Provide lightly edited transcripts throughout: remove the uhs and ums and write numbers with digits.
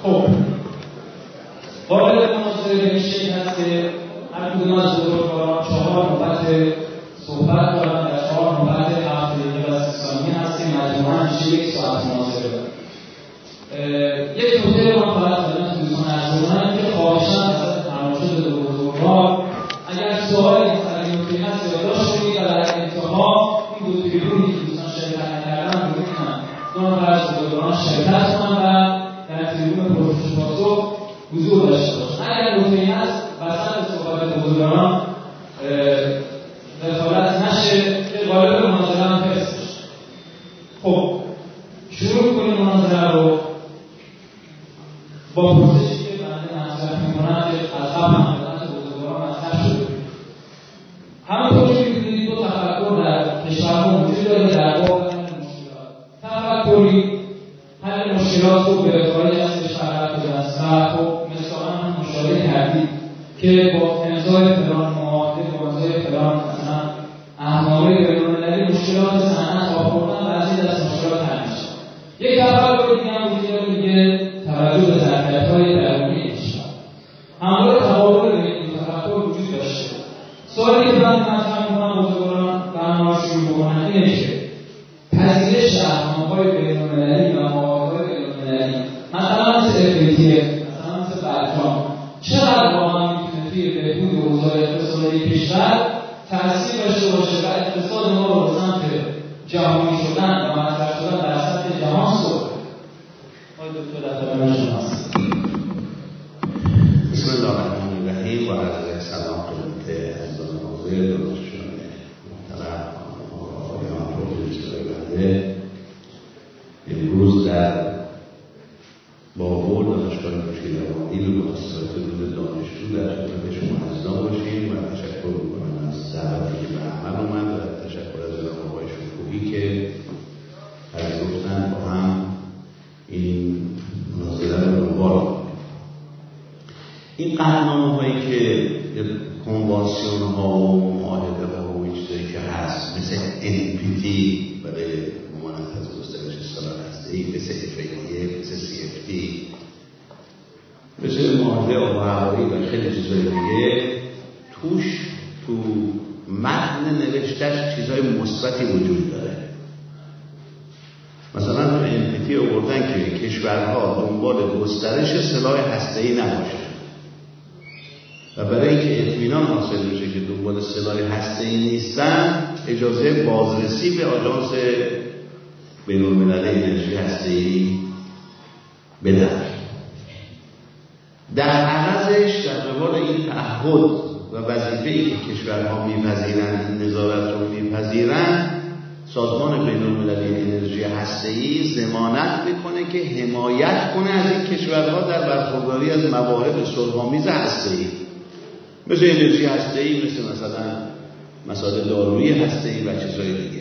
خب وارد مناظره به این شکل هست که هر کدوم از بزرگواران 4 نوبت صحبت دارن و 4 نوبت 7 دقیقه و 30 ثانیه هست که مجموعاً میشه 1 ساعت مناظره دارن. یک نکته رو من فقط خدمت دوستان عرض کنم که خواهشاً از تماشا بزرگوار اگر سوالی سر این نکته هست یادداشت کنید و در انتها این دو تریبونی که دوستان شرکت نکردن رو می‌کنن دوستان از بزرگواران شرکت کنن و در تریبون پرسش و پاسخ حضور داشته باشن. اگر نکته‌ای هست وسط صحبت بزرگواران دخالت نشه که غالب مناظره هم حفظ بشه. خب شروع کنیم مناظره رو با پرسشی که بنده مطرح می‌کنم که از قبل هم خدمت بزرگواران مطرح شده. همونطور که می‌دونید 2 تفکر در کشورها وجود داره در باب حل مشکلات. تفکری حل مشکلات رو به خارج از کشور رفته است و خب مثلا هم مشاهده کردید که با امضای فلان معاهده با امضای فلان مثلا اهنامه بین‌المللی مشکلات صنعت آبخوردن و از این دست مشکلات حل میشه. یک تفکر دیگه هم وجود داره میگه توجه به ظرفیت‌های درونی کشور. همواره تقابل بین این تفکر وجود داشته. سوالی که من مطرح می‌کنم بزرگواران برنامه شروع بکنن اینه که پذیرش اهنامه‌های بین‌المللی و معاهده‌های بین‌المللی مثلا مثل FATF مثلا مثل برجام چقدر واقعا میتونه توی بهبود اوضاع اقتصادی کشور تأثیر داشته باشه و اقتصاد ما رو به سمت جهانی شدن و مطرح شدن در سطح جهان سوق بده. آقای دکتر در خدمت شماست. بسم الله الرحمن الرحیم و عرض سلام خدمت عزیزان حاضر دانشجویان محترم و آقایان پروفسور بنده. امروز در بابل دانشگاه نوشیروانی به مناسبت روز دانشجو در خدمت شما عزیزان باشیم و تشکر می‌کنم از دعوتی که به عمل اومد و تشکر از جناب آقای شکوهی که پذیرفتن با هم این مناظره رو دنبال کنیم. این قطعنامه‌هایی که کنوانسیون ها و معاهده ها و این چیزایی که هست مثل NPT برای ممانعت از گسترش سلاح هسته‌ای، مثل FATF، مثل CFT، مثل معاهده آب و هوایی و خیلی چیزای دیگه توش تو متن نوشته‌اش چیزای مثبتی وجود داره. مثلا تو NPT آوردن که کشورها دنبال گسترش سلاح هسته‌ای نباشن و برای اینکه اطمینان حاصل بشه که دنبال سلاح هسته‌ای نیستن اجازه بازرسی به آژانس بین‌المللی انرژی هسته‌ای بدن. در عوضش در قبال این تعهد و وظیفه‌ای که کشورها می‌پذیرند این نظارت رو می‌پذیرند سازمان بین‌المللی انرژی هسته‌ای ضمانت می‌کنه که حمایت کنه از این کشورها در برخورداری از موارد صلح‌آمیز هسته‌ای مثل انرژی هسته‌ای، مثلا مسائل دارویی هسته‌ای و چیزهای دیگه.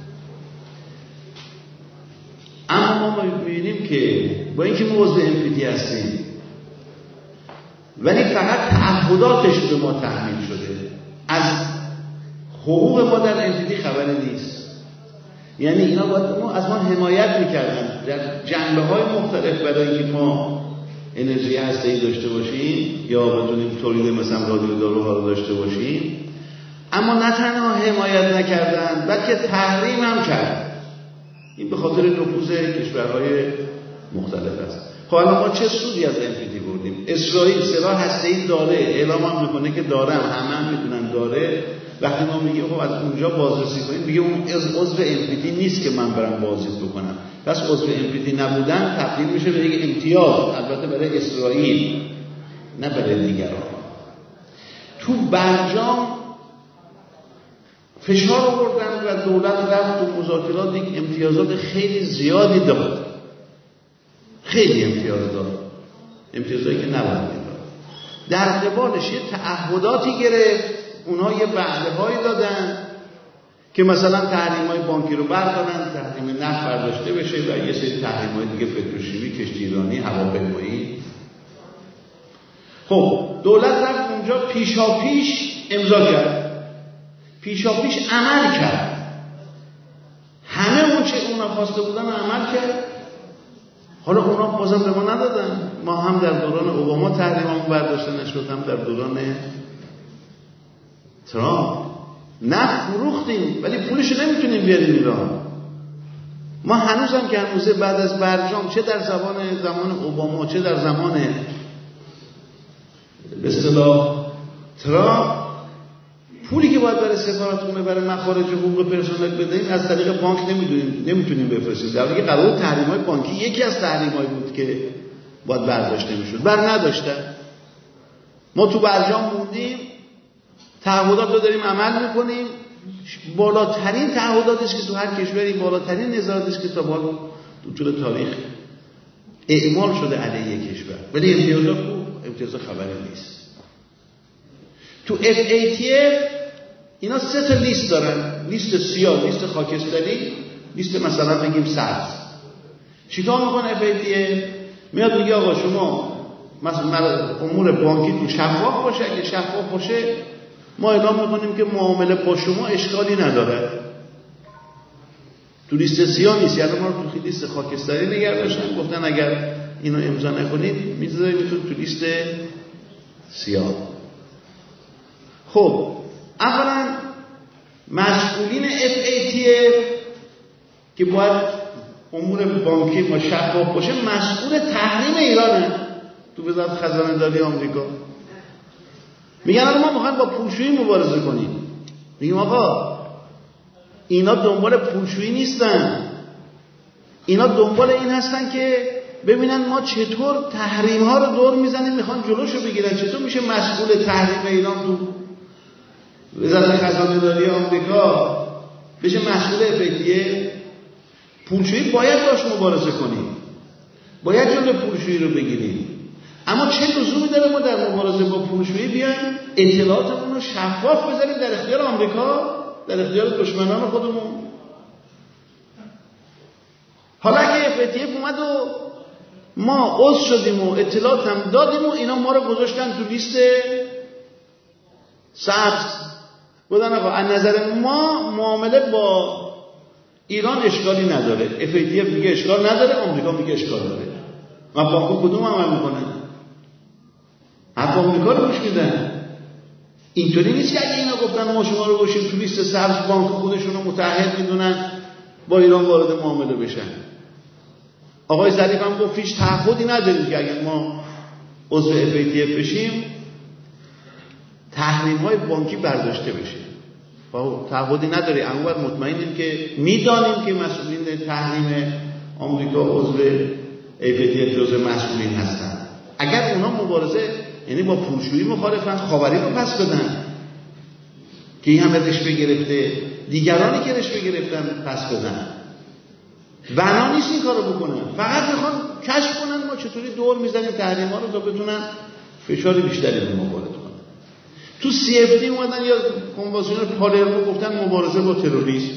اما ما می‌بینیم که با اینکه ما عضو NPT هستیم ولی فقط تعهداتش به ما تحمیل شده، از حقوق ما در NPT خبری نیست. یعنی اینا باید از ما حمایت می‌کردن در جنبه‌های مختلف برای اینکه ما انرژی هسته‌ای داشته باشیم یا بتونیم تولید مثلا رادیو داروها رو داشته باشیم، اما نه تنها حمایت نکردن بلکه تحریم هم کرد. این به خاطر نفوذ کشورهای مختلف است. خب الان ما چه سودی از NPT بردیم؟ اسرائیل سلاح هسته‌ای داره، اعلام هم میکنه که داره، همه میدونن داره. وقتی ما میگیم خب از اونجا بازرسی کنیم، میگه اون عضو NPT نیست که من برام بازرسی بکنم. پس عضو NPT نبودن تبدیل میشه به یک امتیاز، البته برای اسرائیل نه برای دیگران. تو برجام فشار آوردن و دولت رفت تو مذاکرات یک امتیازات خیلی زیادی داد، خیلی امتیاز داد، امتیازایی که نباید میداد. در قبالش یه تعهداتی گرفت، اونها یه وعده‌هایی دادن که مثلا تحریم‌های بانکی رو بردارن، تحریم نفت برداشته بشه و یه سری تحریم‌های دیگه پتروشیمی، کشتیرانی، هواپیمایی. خب دولت رفت اونجا پیشاپیش امضا کرد، پیشاپیش عمل کرد، همه اون چه اونا خواسته بودن عمل کرد. حالا اونا بازم به ما ندادن. ما هم در دوران اوباما تحریممون برداشته نشد، هم در دوران ترامپ نفت فروختیم ولی پولش نمیتونیم بیاریم ایران. ما هنوزم که هنوزه بعد از برجام، چه در زمان اوباما چه در زمان به اصطلاح ترامپ، پولی که باید برای سفارتمون برای مخارج حقوق پرسنل بدهیم از طریق بانک نمیتونیم بفرستیم. در حالی که قرار تحریم‌های بانکی یکی از تحریم‌هایی بود که باید برداشت نمیشد. بر نداشتن. ما تو برجام موندیم، تعهدات رو داریم عمل میکنیم. بالاترین تعهداتی است که تو هر کشوری، بالاترین نظارتی است که تا به طول تاریخ اعمال شده علیه کشور. ولی امتیازات خبری نیست. تو FATF اینا 3 تا لیست دارن، لیست سیاه، لیست خاکستری، لیست مثلا بگیم سبز. چیکار میکنه FATF؟ میاد میگه آقا شما مثلا امور بانکیتون شفاف باشه، اگه شفاف باشه ما اعلام میکنیم که معامله با شما اشکالی نداره. تو لیست سیاه نیست، یعنی ما رو تو لیست خاکستری نگه داشتن، گفتن اگر اینو امضا نکنید میذاریمتون تو لیست سیاه. خب اولا مسئولین FATF که باید امور بانکی ما شفاف باشه مسئول تحریم ایرانه تو وزارت خزانه داری آمریکا. میگن ما میخوایم با پولشویی مبارزه کنیم. میگیم آقا اینا دنبال پولشویی نیستن، اینا دنبال این هستن که ببینن ما چطور تحریم ها رو دور میزنیم، میخوان جلوشو بگیرن. چطور میشه مسئول تحریم ایران تو وزارت خزانه داری آمریکا بشه مسئول FATF؟ پولشویی باید باش مبارزه کنیم، باید جلوی پولشویی رو بگیریم. اما چه لزومی داره ما در مبارزه با پولشویی بیایم اطلاعاتمون رو شفاف بذاریم در اختیار آمریکا، در اختیار دشمنان خودمون؟ حالا اگه FATF اومد و ما عضو شدیم و اطلاعات هم دادیم و اینا ما رو گذاشتن تو لیست سبز، بودن آقا از نظر ما معامله با ایران اشکالی نداره، FATF میگه اشکال نداره، آمریکا میگه اشکال داره. ما بانکو کدوم عمل میکنه؟ حتی آمریکا رو گوش میدن. اینطوری نیست که اگه اینا گفتن ما شما رو گوشیم تو لیست سبز، بانک خودشون رو متحد میدونن با ایران وارد معامله بشن. آقای ظریف هم گفت هیچ تعهدی نداریم که اگه ما عضو FATF بشیم تحریم های بانکی برداشته بشه. تعهدی نداری. اونور مطمئنیم که میدانیم که مسئولین تحریم آمریکا عضو FATF جزو مسئولین هستن. اگر اونا مبارزه یعنی با پولشویی مخالفن، خاوری رو پس بدن که این همه رشوه گرفته، دیگرانی که رشوه گرفتن پس بدن. بنا نیست این کارو بکنن، فقط میخوان کشف کنن ما چطوری دور میزنیم تحریم ها رو تا بتونن فشار بیشتری به ما وارد کنن. تو CFT اومدن یا کنوانسیون پالرمو گفتن مبارزه با تروریسم.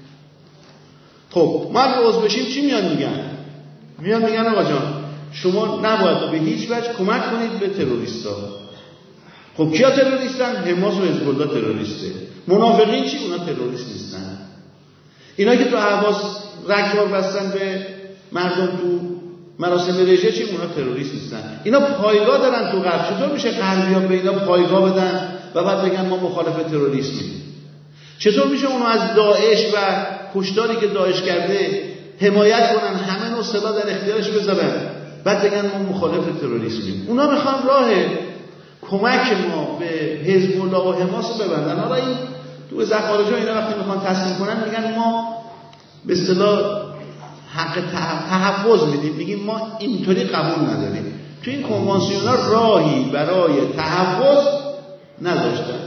خب ما اگه عضو بشیم چی میان میگن آقا جان شما نباید به هیچ وجه کمک کنید به تروریستا. خب کیا تروریستن؟ حماس و حزب الله تروریسته. منافقین چی؟ اونا تروریست نیستن. اینا که تو اهواز رگبار بستن به مردم تو مراسم رژه چی؟ اونا تروریست نیستن. اینا پایگاه دارن تو غرب. چطور میشه غربیان به اینا پایگاه بدن و بعد بگن ما مخالف تروریسمیم؟ چطور میشه اونو از داعش و کشتاری که داعش کرده حمایت کنن، همه نوع سلاح در اختیارش بذارن، بعد بگن ما مخالف تروریسمیم؟ اونا میخوان راه کمک ما به حزب الله و حماس رو ببندن. حالا این تو زخارجا اینا وقتی میخوان تصمیم کنن میگن ما به اصطلاح حق تحفظ میدیم، میگیم ما اینطوری قبول نداریم. تو این کنوانسیون ها راهی برای تحفظ نداشتن.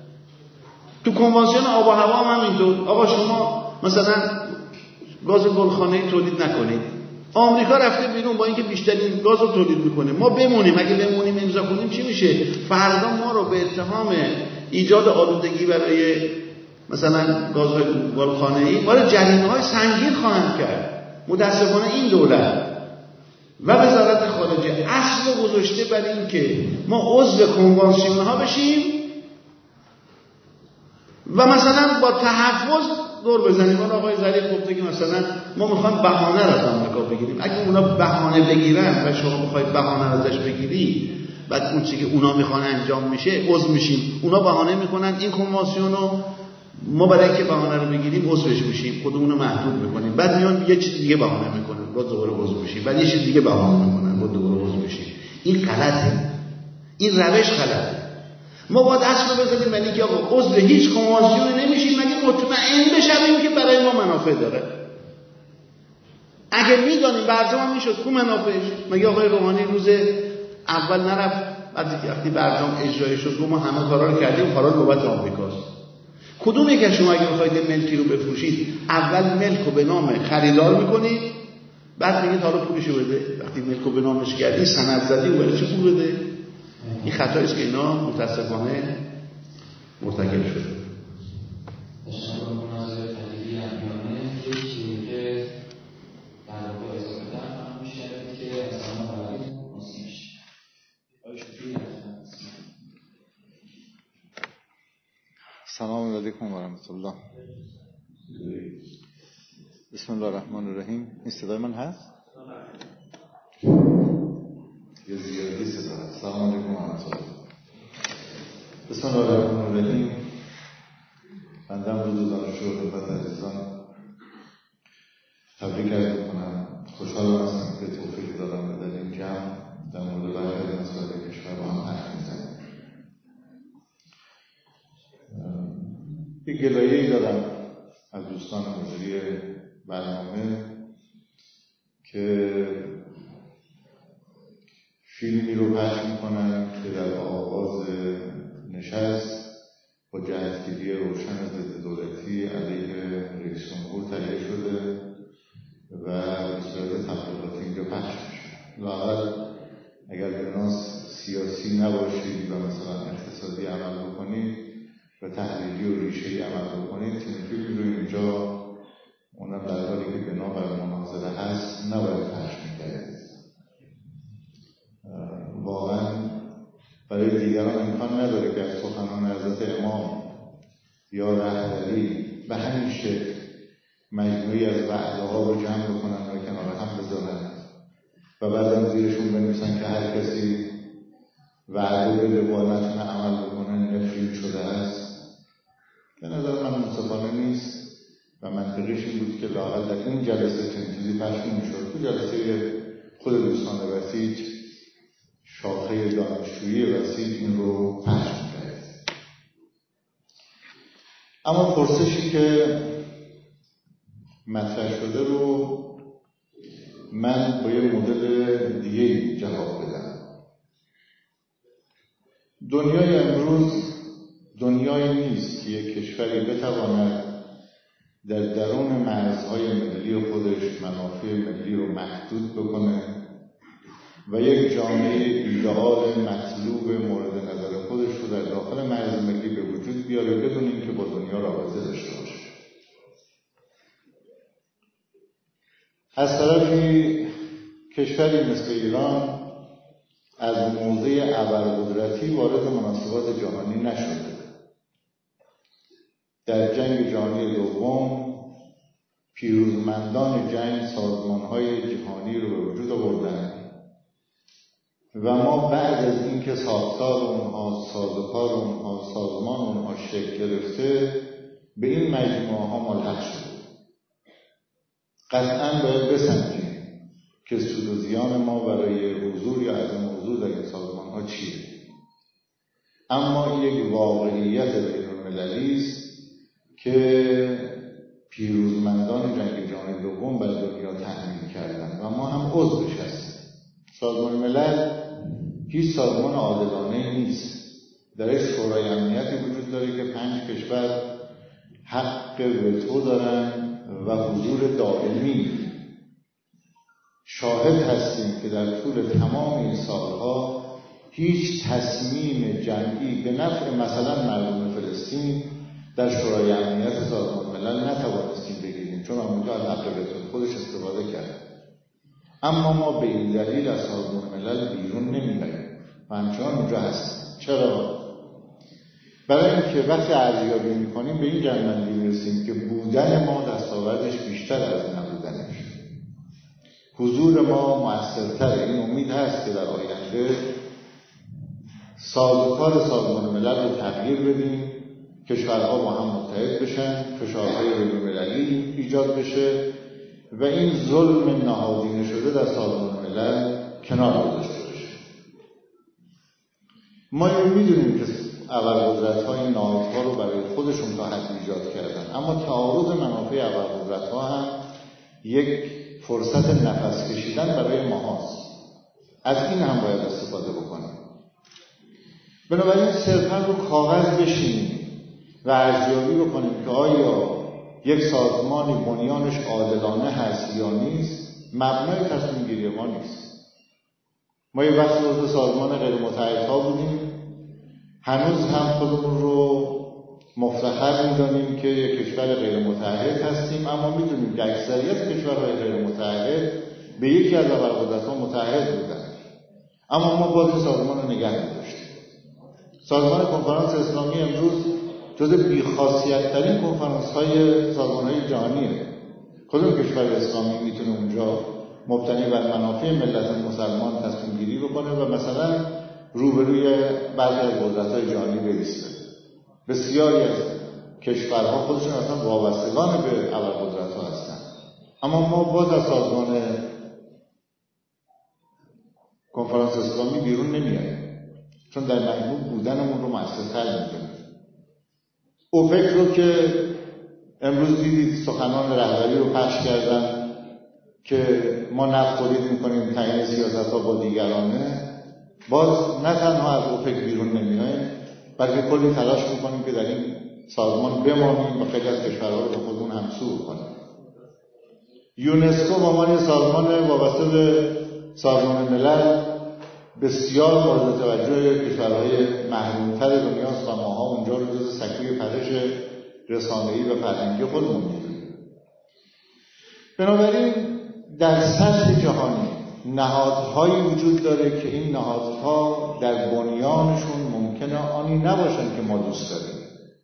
تو کنوانسیون آب و هوا هم همینطور. آقا شما مثلا گاز گلخانه‌ای تولید نکنید. آمریکا رفته بیرون با اینکه بیشترین گاز رو تولید میکنه. ما بمونیم، اگه بمونیم امضا کنیم چی میشه؟ فردا ما رو به اتهام ایجاد آلودگی برای مثلا گازهای گلخانه‌ای وارد جریمه‌های سنگین خواهند کرد. متاسفانه این دولت و وزارت خارجه اصل گذاشته بر این که ما عضو کنوانسیون ها بشیم و مثلا با تحفظ دور بزنیم. اون آقای ظریف گفته که مثلا ما میخوایم بهانه رو از آمریکا بگیریم. اگه اونا بهانه بگیرن و شما میخواید بهانه رو ازش بگیری، بعد اون چیزی که اونا میخوان انجام میشه، عضو میشیم. اونا بهانه میکنن این کنوانسیون رو، ما برای اینکه بهانه رو بگیریم عضوش میشیم، خودمون رو محدود میکنیم. بعد میان یه چیز دیگه بهانه میکنن، بعد دوباره عضو میشیم. بعد یه چیز دیگه بهانه میکنن، بعد دوباره عضو میشیم. این غلطه. این روش غلطه. ما باید اصل رو بذاریم برای اینکه آقا عضو هیچ کنوانسیون نمیشیم مگه مطمئن بشیم که برای ما منافع داره. اگه میدانیم برجام میشد کو منافعش، مگه آقای روحانی روز اول نرفت وقتی برجام اجرایی شد ما همه کارا رو کردیم، کارا نوبت آمریکاست. کدوم یک شما اگه بخواید ملکی رو بفروشید اول ملک رو به نام خریدار میکنید، بعد میگید حالا پولشو بده. وقتی ملک رو به نامش کردی سند زدی و برای چه پول بده؟ این خطایی است که اینا متاسفانه مرتکب شده. تشکر می‌کنم از تحلیلی امیانه که در واقع اضافه دارم میشه که مثلا برای مصنوعی میشه. سلام علیکم و رحمت الله. بسم الله الرحمن الرحیم. این صدای من هست؟ یه زیادی صدا هست. سلام علیکم و رحمت الله. بسم الله الرحمن الرحیم. بنده روز دانشجو خدمت عزیزان تبریک عرض می‌کنم. خوشحالم هستم که توفیق دادم و در این جمع در مورد برخی از مسائل کشور با هم حرف می‌زنیم. یک گلایه‌ای دارم از دوستان مجری برنامه که فیلمی رو پخش می‌کنن که در آغاز نشست با جهتگیری روشن ضد دولتی علیه رئیس جمهور تهیه شده و به صورت تبلیغاتی اینجا پخش میشه. لااقل اگر بناس سیاسی نباشید و مثلا اقتصادی عمل بکنید و تحلیلی و ریشه‌ای عمل بکنید، این فیلم رو اینجا اونم در حالی که بنا بر مناظره هست نباید پخش می‌کردید. واقعا برای دیگران امکان نداره که از سخنان حضرت امام یا رهبری به همین شکل مجموعی از وعده‌ها رو جمع بکنن و کنار هم بذارن و بعدم زیرشون بنویسن که هر کسی وعده بده و نتونه عمل بکنه نفرین شده است. به نظر من منصفانه نیست و منطقیش این بود که لااقل در این جلسه چنین چیزی پخش نمی‌شد. تو جلسه خود دوستان وسیج شاخه دانشجویی وسیج این رو پخش می‌کرد. اما پرسشی که مطرح شده رو من با یه مدل دیگه جواب بدم. دنیای امروز دنیایی نیست که یک کشوری بتواند در درون مرزهای ملی خودش منافع ملی رو محدود بکنه و یک جامعه ایدئال مطلوب مورد نظر خودش رو در داخل مرز ملی به وجود بیاره بدون اینکه با دنیا رابطه داشته باشه. از طرفی کشوری مثل ایران از موضع ابرقدرتی وارد مناسبات جهانی نشده. در جنگ جهانی دوم پیروزمندان جنگ سازمان‌های جهانی رو به وجود آوردند و ما بعد از اینکه ساختار اونها، سازوکار اونها، سازمان اونها شکل گرفته به این مجموعه ها ملحق شدیم. قطعاً باید بسنجیم که سود و زیان ما برای حضور یا عدم حضور در این سازمان ها چیه. اما یک واقعیت بین‌المللی است که پیروزمندان جنگ جهانی دوم بر دنیا تحمیل کردند و ما هم عضوش هستیم. سازمان ملل هیچ سازمان عادلانه نیست. درش شورای امنیتی وجود داره که 5 کشور حق وتو دارن و حضور دائمی. شاهد هستیم که در طول تمام این سالها هیچ تصمیم جمعی به نفع مثلا مردم فلسطین در شورای امنیت سازمان ملل نتوانستیم بگیریم، چون آمریکا از حق وتو خودش استفاده کرد. اما ما به این دلیل از سازمان ملل بیرون نمی‌ریم و همچنان اونجا هستیم. چرا؟ برای اینکه وقتی ارزیابی می‌کنیم به این جنبندی می‌رسیم که بودن ما دستاوردش بیشتر از نبودنش، حضور ما مؤثرتره. این امید هست که در آینده سازوکار سازمان ملل رو تغییر بدیم، کشورها با هم متحد بشن، فشارهای بین‌المللی ایجاد بشه و این ظلم نهادینه شده در سازمان ملل کنار گذاشته بشه. ما میدونیم که ابرقدرت‌ها این نهادها رو برای خودشون تا حد ایجاد کردن، اما تعارض منافع ابرقدرت‌ها هم یک فرصت نفس کشیدن برای ما هست. از این هم باید استفاده بکنیم. بنابراین صرفاً رو کاغذ بشینیم و ارزیابی بکنیم که آیا یک سازمانی بنیانش عادلانه هست یا نیست، مبنای تصمیم گیری ما نیست. ما یه وقت عضو سازمان غیر متحدها بودیم، هنوز هم خودمون رو مفتخر می‌دانیم که یک کشور غیر متحد هستیم، اما می‌دونیم که اکثریت کشورهای غیر متحد به یکی از ابرقدرت‌ها متحد بودن، اما ما باز سازمان رو نگه می‌داشتیم. سازمان کنفرانس اسلامی امروز جز بی‌خاصیت‌ترین کنفرانس‌های سازمان‌های جهانیه. کدوم کشور اسلامی میتونه اونجا مبتنی بر منافع ملت مسلمان تصمیم گیری بکنه و مثلا روبروی بعضی از قدرت‌های جهانی بایسته؟ بسیاری از کشورها خودشون اصلا وابستگان به ابرقدرت‌ها هستن، اما ما باز از سازمان کنفرانس اسلامی بیرون نمیاییم، چون در مجموع بودنمون رو مؤثرتر می‌کنه. اوپک رو که امروز دیدید سخنان رهبری رو پخش کردن که ما نفت تولید می‌کنیم، تعیین سیاست‌ها با دیگرانه، باز نه تنها از اوپک بیرون نمیاییم، بلکه کلی تلاش می‌کنیم که در این سازمان بمانیم و خیلی از کشورها رو به خودمون همسو کنیم. یونسکو به عنوان سازمان وابسته به سازمان ملل بسیار مورد توجه کشورهای محروم‌تر دنیاست و ماها اونجا رو جز سکوی پرش رسانه‌ای و فرهنگی خودمون می‌دونیم. بنابراین در سطح جهانی نهادهایی وجود داره که این نهادها در بنیانشون ممکنه آنی نباشن که ما دوست داریم،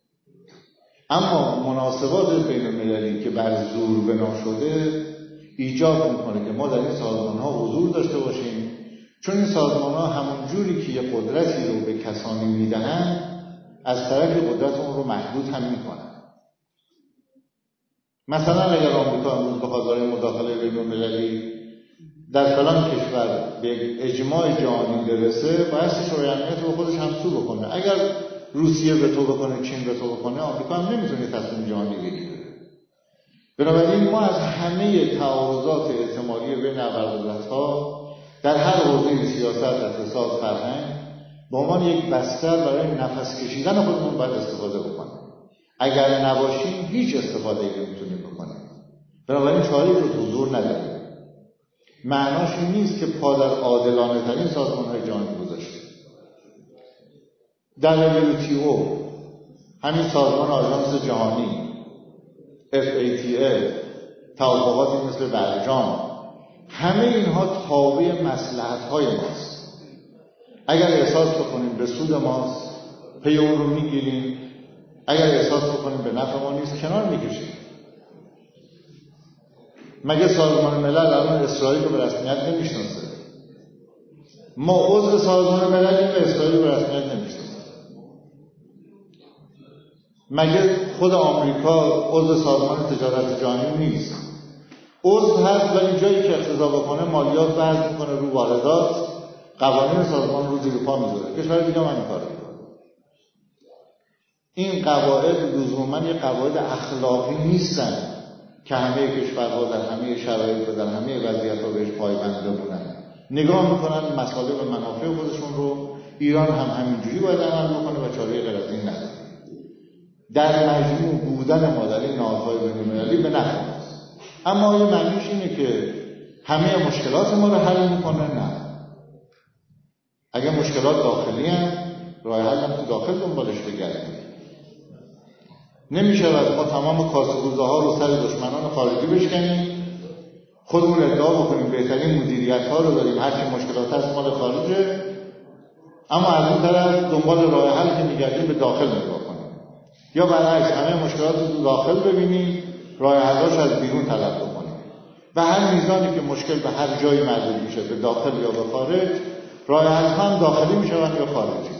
اما مناسبات بین‌المللی که بر زور بنا شده ایجاب میکنه که ما در این سازمان‌ها حضور داشته باشیم، چون این سازمان‌ها همون جوری که یه قدرتی رو به کسانی میدهن از طرف قدرت اون رو محدود هم میکنن. مثلا اگر آمریکا امروز بخواد برای مداخله بین‌المللی در فلان کشور به اجماع جهانی برسه، باید شورای امنیت رو خودش همسو بکنه. اگر روسیه وتو بکنه، چین وتو بکنه، آمریکا هم نمیتونه تصمیم جهانی بگیره. بنابراین ما از همه تعارضات احتمالی بین ابرقدرت‌ها در هر حوزه سیاست، اقتصاد، فرهنگ به عنوان یک بستر برای نفس کشیدن خودمون باید استفاده بکنیم. اگر نباشیم هیچ استفاده‌ای نمیتونیم بکنیم. بنابراین چاره‌ای رو حضور نداریم. معناش این نیست که پا در عادلانه ترین سازمان‌های جهانی گذاشته. WTO، همین سازمان آژانس جهانی، FATF، توافقاتی مثل برجام، همه اینها تابع مصلحت‌های ماست. اگر احساس بکنیم به سود ماست، پی اون رو میگیریم. اگر احساس بکنیم به نفع ما نیست، کنار میکشیم. مگه سازمان ملل الان اسرائیل رو به رسمیت نمیشناسه؟ ما عضو سازمان مللیم و اسرائیل رو به رسمیت نمیشناسه. مگه خود آمریکا عضو سازمان تجارت جهانی نیست؟ عضو هست ولی جایی که اقتضا بکنه مالیات فرض میکنه رو واردات، قوانین سازمان رو زیر پا میذاره. کشور دیگه هم این کارو میکنه. این قواعد لزوما یه قواعد اخلاقی نیستن که همه کشورها در همه شرایط و در همه وضعیت‌ها بهش پایبند بمونن. نگاه میکنن مسائل و منافع خودشون رو. ایران هم همینجوری باید عمل بکنه و چاره غیر از این نداره. در مجموع بودن ما در این نهادهای بین‌المللی به نفع ماست. اما آیا معنیش اینه که همه مشکلات ما رو حل میکنه؟ نه. اگه مشکلات داخلی هم راه حل هم تو داخل دنبالش بگردیم. نمیشه از ما تمام کاسه‌گوزه‌ها رو سر دشمنان خارجی بشکنیم، خودمون ادعا بکنیم بهترین مدیریت‌ها رو داریم، هر چی مشکلات هست مال خارجه، اما از اون طرف دنبال راه حل که میگردیم به داخل نگاه کنیم، یا برعکس همه مشکلات رو تو داخل ببینیم، راه حل‌هاش از بیرون طلب کنیم. به هر میزانی که مشکل به هر جایی محدود میشه، به داخل یا به خارج، راه حل‌ها هم داخلی میشوند یا خارجی.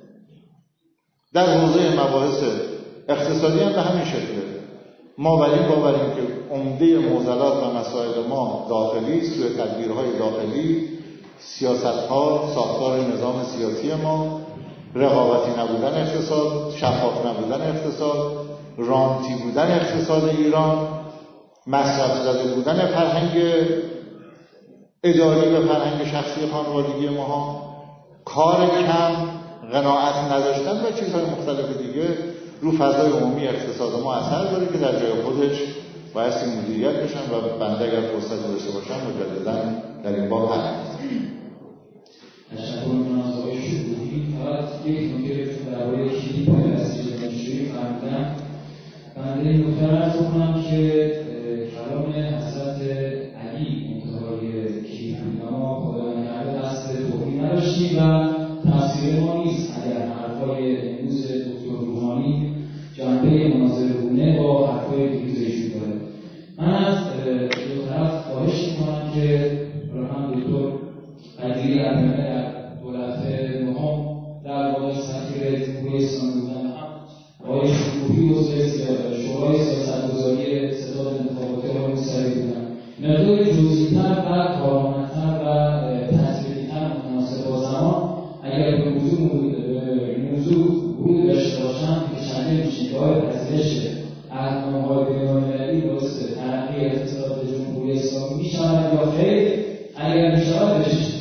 در حوزه مباحث اقتصادی هم به همین شکله. ما بر این باوریم که عمده معضلات و مسائل ما داخلی است، سوء تدبیرهای داخلی، سیاست‌ها، ساختار نظام سیاسی ما، رقابتی نبودن اقتصاد، شفاف نبودن اقتصاد، رانتی بودن اقتصاد ایران، مصرف زده بودن فرهنگ اداری و فرهنگ شخصی خانوادگی ماها، کار کم، قناعت نداشتن و چیزهای مختلف دیگه رو فضای عمومی اقتصاد ما اثر داره که در جای خودش بایستی مدیریت بشن و بنده اگر فرصت داشته باشم مجدداً در این باب حرف بزنم. تشکر می‌کنم از آقای شکوهی. فقط یک نکته درباره کلیپ وسیله دانشجویی فرمودن. بنده این نکته را عرض کنم که کلام حضرت علی انتهای کلیپ ما خدایان کرده دست توفیق نداشتیم و تفسیر ما نیست اگر حرفای امروز دکتر روحانی جنبه مناظرگونه با حرفای دیروز ایشون داره. من از دو طرف خواهش می‌کنم که هم دکتر قدیری ارمنه در دولت نهم در واقع سفیر جمهوری اسلامی بودن، هم آقای شکوهی عضو شورای سیاست‌گذاری ستاد انتخاباتی آقای موسوی بودن. مقدار جزئی‌تر و کارآمدتر و تطبیقی‌تر متناسب با زمان اگر به موضوع ورود داشته باشم که شامل میشه که آیا پذیرش اقدام‌های بین‌المللی باعث ترقی اقتصاد جمهوری اسلامی می‌شود یا خیر؟ اگر می‌شود بشه.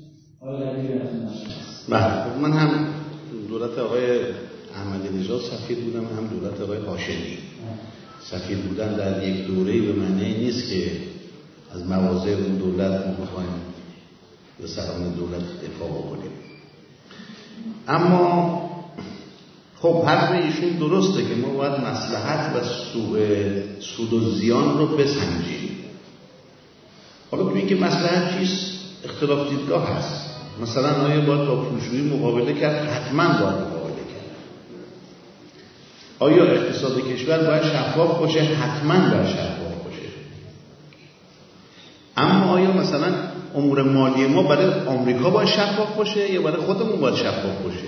من هم دولت آقای احمدی نژاد سفیر بودم، هم دولت آقای هاشمی. سفیر بودن در یک دوره‌ای به معنی نیست که از مواضع اون دولت ما بخوایم به سران دولت دفاع بکنیم. اما خب حرف ایشون درسته که ما باید مصلحت و سود و زیان رو بسنجیم. حالا توی که مصلحت چیست؟ اختلاف دیدگاه هست. مثلا آیا باید با پولشویی مقابله کرد؟ حتما باید مقابله کرد. آیا اقتصاد کشور باید شفاف باشه؟ حتما باید شفاف باشه. اما آیا مثلا امور مالی ما برای آمریکا باید شفاف باشه یا برای خودمون باید شفاف باشه؟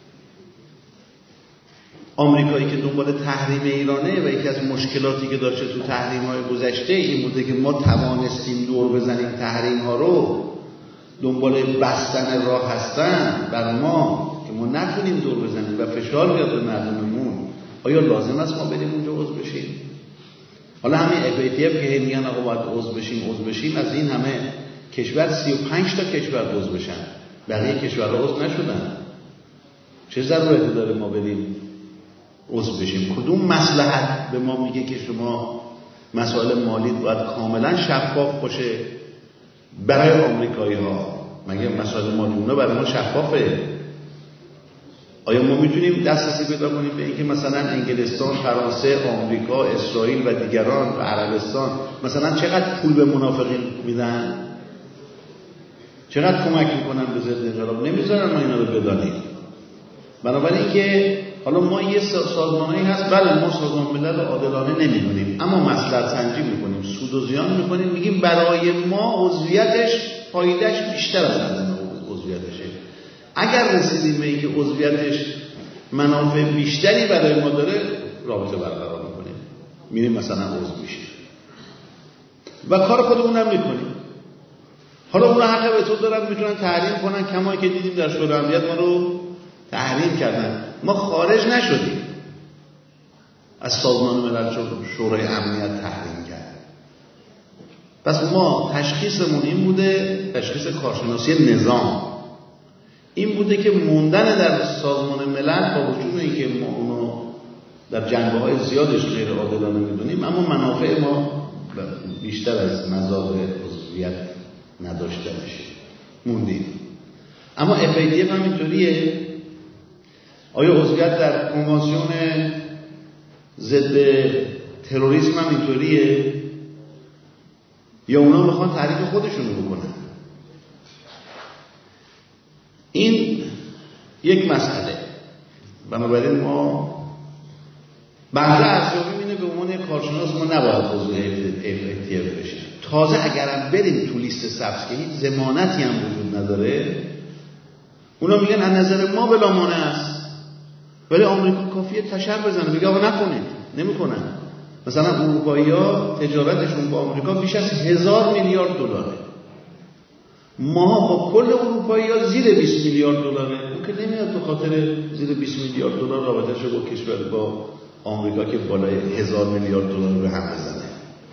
آمریکایی که دنبال تحریم ایرانه و یکی از مشکلاتی که داشته تو تحریم‌های گذشته این بوده که ما توانستیم دور بزنیم تحریم‌ها رو، دنبال بستن راه هستن بر ما که ما نتونیم دور بزنیم و فشار بیاد به مردممون. آیا لازم است ما بریم اونجا عضو بشیم؟ حالا همین FATF که میگن آقا باید عضو بشیم، از این همه کشور 35 تا کشور عضو بشن، بقیه کشورها عضو نشدن. چه ضرورتی داره ما بریم عضو بشیم؟ کدوم مصلحت به ما میگه که شما مسائل مالی باید کاملا شفاف باشه برای آمریکایی ها؟ مگه مسائل مالی اونا برای ما شفافه؟ آیا ما میتونیم دسترسی پیدا کنیم به اینکه مثلا انگلستان، فرانسه، آمریکا، اسرائیل و دیگران و عربستان مثلا چقدر پول به منافقین میدن؟ چقدر کمک میکنن به ضد انقلاب؟ نمیذارن ما اینا رو بدانیم. بنابراین که حالا ما یه سازمانی هست، بله ما سازمان ملل رو عادلانه نمیدونیم، اما مصلحت سنجی میکنیم، سود و زیان میکنیم، میگیم برای ما عضویتش فایدهش بیشتر از عدم عضویتشه. اگر رسیدیم به اینکه عضویتش منافع بیشتری برای ما داره، رابطه برقرار میکنیم، میریم مثلا عضو میشیم و کار خودمون هم میکنیم. حالا اون حق به تو دارن، میتونن تحریم کنن، کما که دیدیم در شورای امنیت ما رو تحریم کردن، ما خارج نشدیم از سازمان ملل، شورای امنیت تحریم کرد. پس ما تشخیصمون این بوده، تشخیص کارشناسی نظام این بوده که موندن در سازمان ملل با وجود اینکه ما اونو در جنبه‌های زیادش غیر عادلانه میدونیم، اما منافع ما بیشتر از مزاج عضویت نداشتنش موندیم. اما FATF هم اینطوریه. آیا عضویت در کنوانسیون ضد تروریسم هم اینطوریه یا اونا میخوان تعریف خودشونو بکنن؟ این یک مسئله. بنابراین ما بنده ارزیابی اینه به عنوان یک کارشناس ما نباید عضو FATF بشیم. تازه اگرم بریم تو لیست سبز که هیچ ضمانتی هم وجود نداره، اونا میگن از نظر ما بلا مانع است، ولی آمریکا کافیه تشر بزنه بگه آقا نکنید، نمیکنن. مثلا اروپایی‌ها تجارتشون با آمریکا بیش از 1000 میلیارد دلاره. ما با کل اروپایی‌ها زیر 20 میلیارد دلاره. اون که نمیاد به خاطر زیر 20 میلیارد دلار رابطه‌شو با کشور با آمریکا که بالای 1000 میلیارد دلار رو هم بزنه.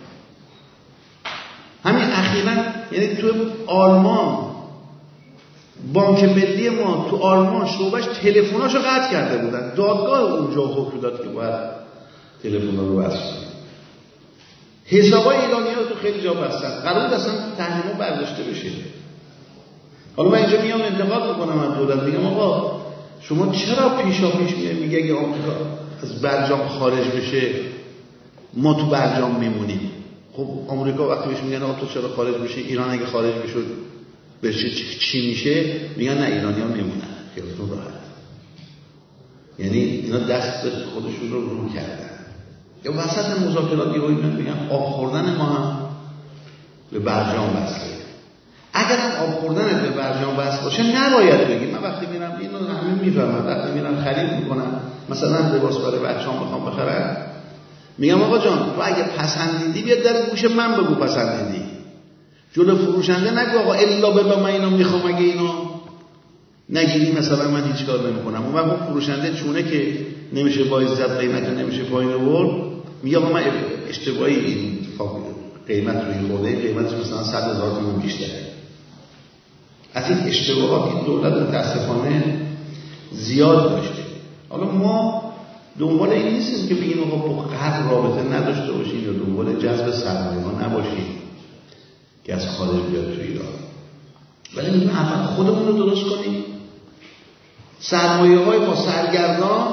همین اخیراً یعنی تو آلمان بانک ملی ما تو آلمان شعبهش تلفناشو قطع کرده بودن. دادگاه اونجا حکم داد که باید تلفن‌ها رو بس کنید. حسابای ایرانی‌ها تو خیلی جا بستن. قرار بود اصلا تحریم‌ها برداشته بشه. حالا من اینجا میام انتقاد میکنم از دولت، میگم آقا شما چرا پیشاپیش میگه اگه آمریکا از برجام خارج بشه ما تو برجام میمونیم؟ خب آمریکا وقتی بهش میگن آقا تو چرا خارج بشه، ایران اگه خارج بشه چی میشه؟ میگن نه ایرانی‌ها میمونن. خیلیتون راحت. یعنی اینا دست خودشون رو کردن. یا وسط مذاکرات یهو میگن آب خوردن ما هم به برجام وصله. اگر هم آب خوردن به برجام وصل باشه نباید بگیم. من وقتی میرم اینو همه میفهمن، وقتی میرم خرید میکنم مثلا لباس برای بچه‌ام میخوام بخرم، میگم آقا جان تو اگه پسندیدی بیاد در گوش من بگو پسندیدی، جلو فروشنده نگو آقا الا بالله من اینو میخوام اگه اینو نگیری مثلا من هیچ کار نمیکنم. اون وقت فروشنده چونه که نمیشه با عزت قیمت نمیشه پایین آورد، میگه آقا من اشتباهی این قیمت روی خورده، قیمتش مثلا 100,000 تومان بیشتره. از این اشتباهات این دولت متاسفانه زیاد داشته. حالا ما دنبال این نیستیم که بگیم آقا با قدر رابطه نداشته باشیم یا دنبال جذب سرمایه ها نباشیم که از خارج بیاد تو ایران، ولی میگیم اول خودمون رو درست کنیم. سرمایه های ما سرگردان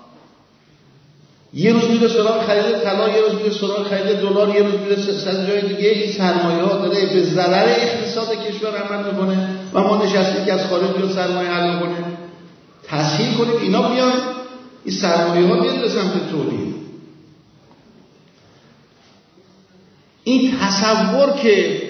یه روز میره سراغ خرید طلا، یه روز میره سراغ خرید دلار، یه روز میره سراغ جای دیگه. این سرمایه ها داره به ضرر اقتصاد کشور عمل میکنه و ما نشستیم که از خارج بیاد سرمایه حل کنه. تسهیل کنیم اینا بیان، این سرمایه ها بیاد به سمت تولید. این تصور که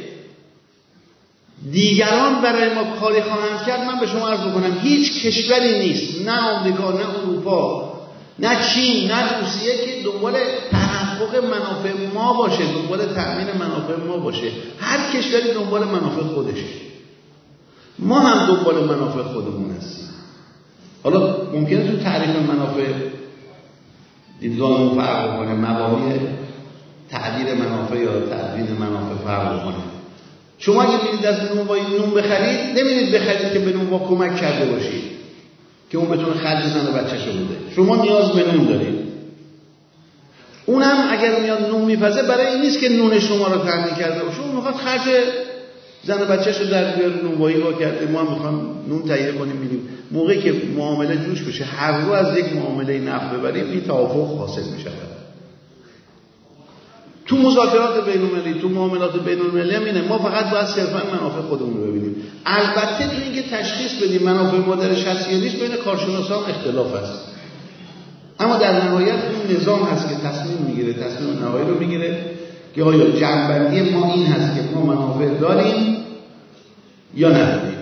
دیگران برای ما کاری خواهند کرد، من به شما عرض بکنم هیچ کشوری نیست، نه آمریکا، نه اروپا، نه چین، نه روسیه که دنبال تحقق منافع ما باشه، دنبال تأمین منافع ما باشه. هر کشوری دنبال منافع خودشه. ما هم دنبال منافع خودمون هستیم. حالا ممکنه تو تعریف منافع دیدگاهمون فرق کنه، مبانی تعبیر منافع یا تدوین منافع فرق کنه. شما اگه میرید از نون بخرید، نمیرید بخرید که به نون کمک کرده باشید که اون بتونه خرج زن و بچه‌شو بده. شما نیاز به نون دارید. اونم اگر میاد نون میپزه برای این نیست که نون شما رو تامین کرده باشه، اون میخواد خرج زن و بچه‌شو در بیاره، نونوایی وا کرده، ما هم میخوام نون تهیه کنیم میدیم. موقعی که معامله جوش بشه، هر رو از یک معامله نفع ببریم، این توافق حاصل میشه. تو مذاکرات بین‌المللی، تو معاملات بین‌المللی هم اینه، ما فقط باید صرفاً منافع خودمون رو ببینیم. البته تو اینکه تشخیص بدیم منافع ما درش هست یا نیست بین کارشناسان اختلاف هست، اما در نهایت اون نظام هست که تصمیم میگیره، تصمیم نهایی رو میگیره که آیا جنبندی ما این هست که ما منافع داریم یا نداریم.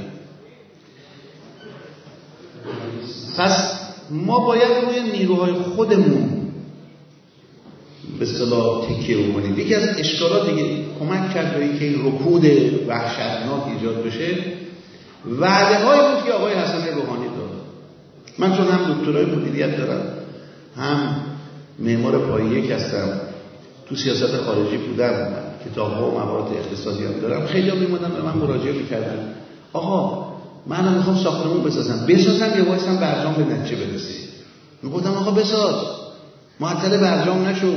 پس ما باید روی نیروهای خودمون به اصطلاح تکیه بکنیم. یکی از اشکالاتی که کمک کرد به اینکه این رکود وحشتناک ایجاد بشه، وعده‌هایی بود که آقای حسن روحانی داد. من چون هم دکترای مدیریت دارم، هم معمار پایه هستم، تو سیاست خارجی بودم، کتاب‌ها و موارد اقتصادی هم دارم. خیلی‌ها می‌اومدن به من مراجعه می‌کردن، آقا من می‌خوام ساختمون بسازم یا وایسم برجام به نتیجه برسه. میگفتم آقا بساز، معطل برجام نشو.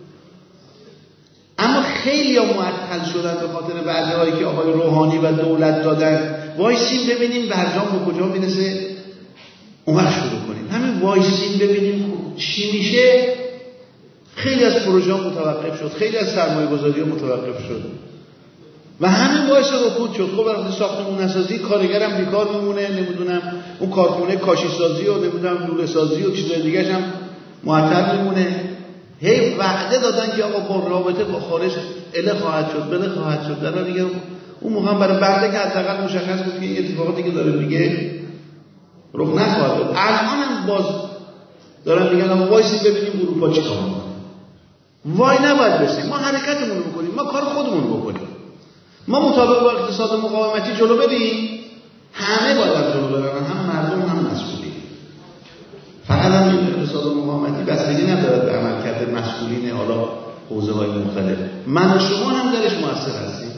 اما خیلی ها معطل شدن به خاطر وعده‌هایی که آقای روحانی و دولت دادن. وایسیم ببینیم برجام به کجا میرسه، اون وقت شروع کنیم. همین وایسیم ببینیم چی میشه. خیلی از پروژه ها متوقف شد، خیلی از سرمایه گذاری ها متوقف شد و همین باعث رکود شد. خب وقتی ساختمون نسازی کارگرم بیکار میمونه، نمیدونم اون کارخونه کاشی سازی و نمیدونم لوله سازی و چیزای دیگه هم معطل میمونه. هی وعده دادن که آقا با رابطه با خارج اله خواهد شد، بله خواهد شد. در دیگه اون موقع برای برده که حداقل مشخص بود که این اتفاقاتی که داره میگه رخ نخواهد داد. الان هم باز دارن میگن آقا وایسی ببینیم اروپا چیکار میکنه. وای نباید بسیم، ما حرکتمون رو بکنیم، ما کار خودمون رو بکنیم، ما مطابق با اقتصاد مقاومتی جلو بریم. همه باید از جلو برن، هم مردم هم مسئولین. فقط هم این اقتصاد مقاومتی بستگی نداره به عملکرد مسئولین حالا حوزه‌های مختلف. من و شما هم درش مؤثر هستیم.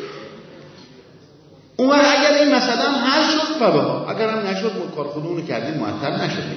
اون وقت اگر این مسئله هم حل شد فبها، اگر هم نشد ما کار خودمون رو کردیم، معطل نشدیم.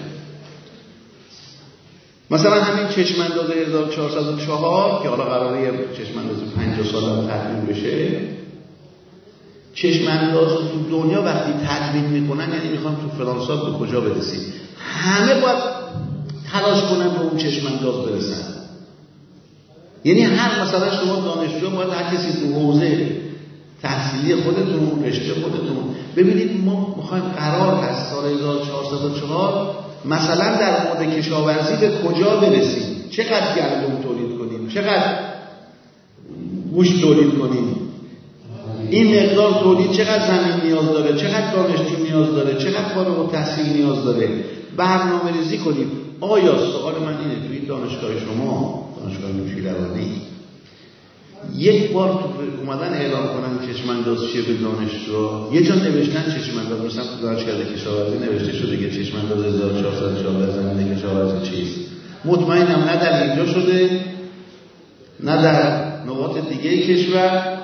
مثلا همین چشم انداز 1404 که حالا قراره چشم انداز 50 سال هم تدوین بشه، چشم انداز تو دنیا وقتی تدوین میکنن یعنی میخوان تو فلان سال به کجا برسیم، همه باید تلاش کنن به اون چشم انداز برسن. یعنی هر مثلا شما دانشجو باید هر کسی تو حوزه تحصیلی خودتون، رشته خودتون، ببینید ما میخوایم قرار هست سال 1404 مثلا در مورد کشاورزی به کجا برسیم، چقدر گندم تولید کنیم، چقدر گوشت تولید کنیم، این مقدار تولید چقدر زمین نیاز داره، چقدر دانشجو نیاز داره، چقدر فارغ التحصیل نیاز داره، برنامه‌ریزی کنیم. آیا سوال من اینه، توی دانشگاه شما، دانشگاه نوشیروانی، یک بار تو اومدن اعلام کنن چشم‌انداز چیه به دانشجو، یه جا نوشتن چشم‌انداز، مثلا تو دانشگاه کشاورزی نوشته شده که چشم‌انداز 1404 زمینه کشاورزی چیست. مطمئنم نه در اینجا شده، نه در نقاط دیگه کشور،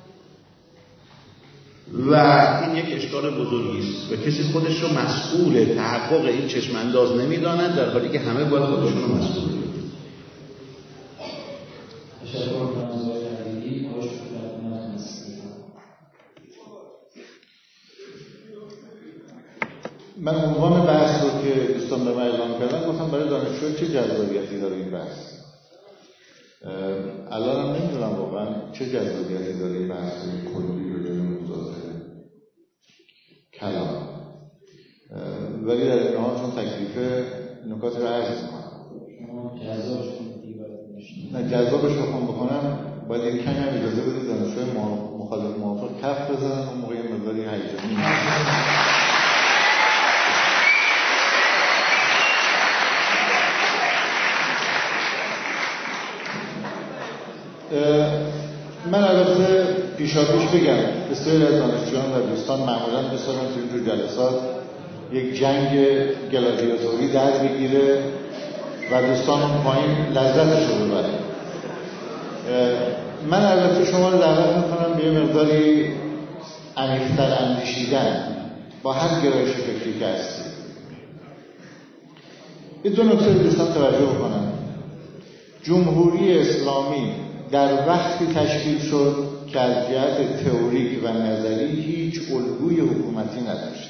و این یک اشکال بزرگی است و کسی خودش رو مسئول تحقق این چشم‌انداز نمی‌داند، در حالی که همه باید خودشون رو مسئول بدونن. من عنوان بحث رو که دوستان به من اعلام کردن گفتم برای دانشجو چه جذابیتی داره این بحث. الان هم نمیدونم واقعا چه جذابیتی داره این بحث کلی رو داریم مذاکره کلام، ولی در این حال چون تکلیف نکات رو عرض میکنم. نه جذابش رو بکنم باید این کمی هم اجازه بدید دانشجوی مخالف موافق کف بزنن، اون موقع یه مقداری هیجانی من البته پیشاپیش بگم بسیاری از دانشجویان و دوستان معمولا دوست دارن تو اینجور جلسات یک جنگ گلادیاتوری در بگیره و دوستان اون پایین لذتش رو ببرن. من البته شما رو دعوت میکنم به یه مقداری عمیق‌تر اندیشیدن با هر گرایش فکری که هستید. یه دو نکته دوستان توجه بکنم. جمهوری اسلامی در وقتی تشکیل شد که از جهت تئوریک و نظری هیچ الگوی حکومتی نداشت.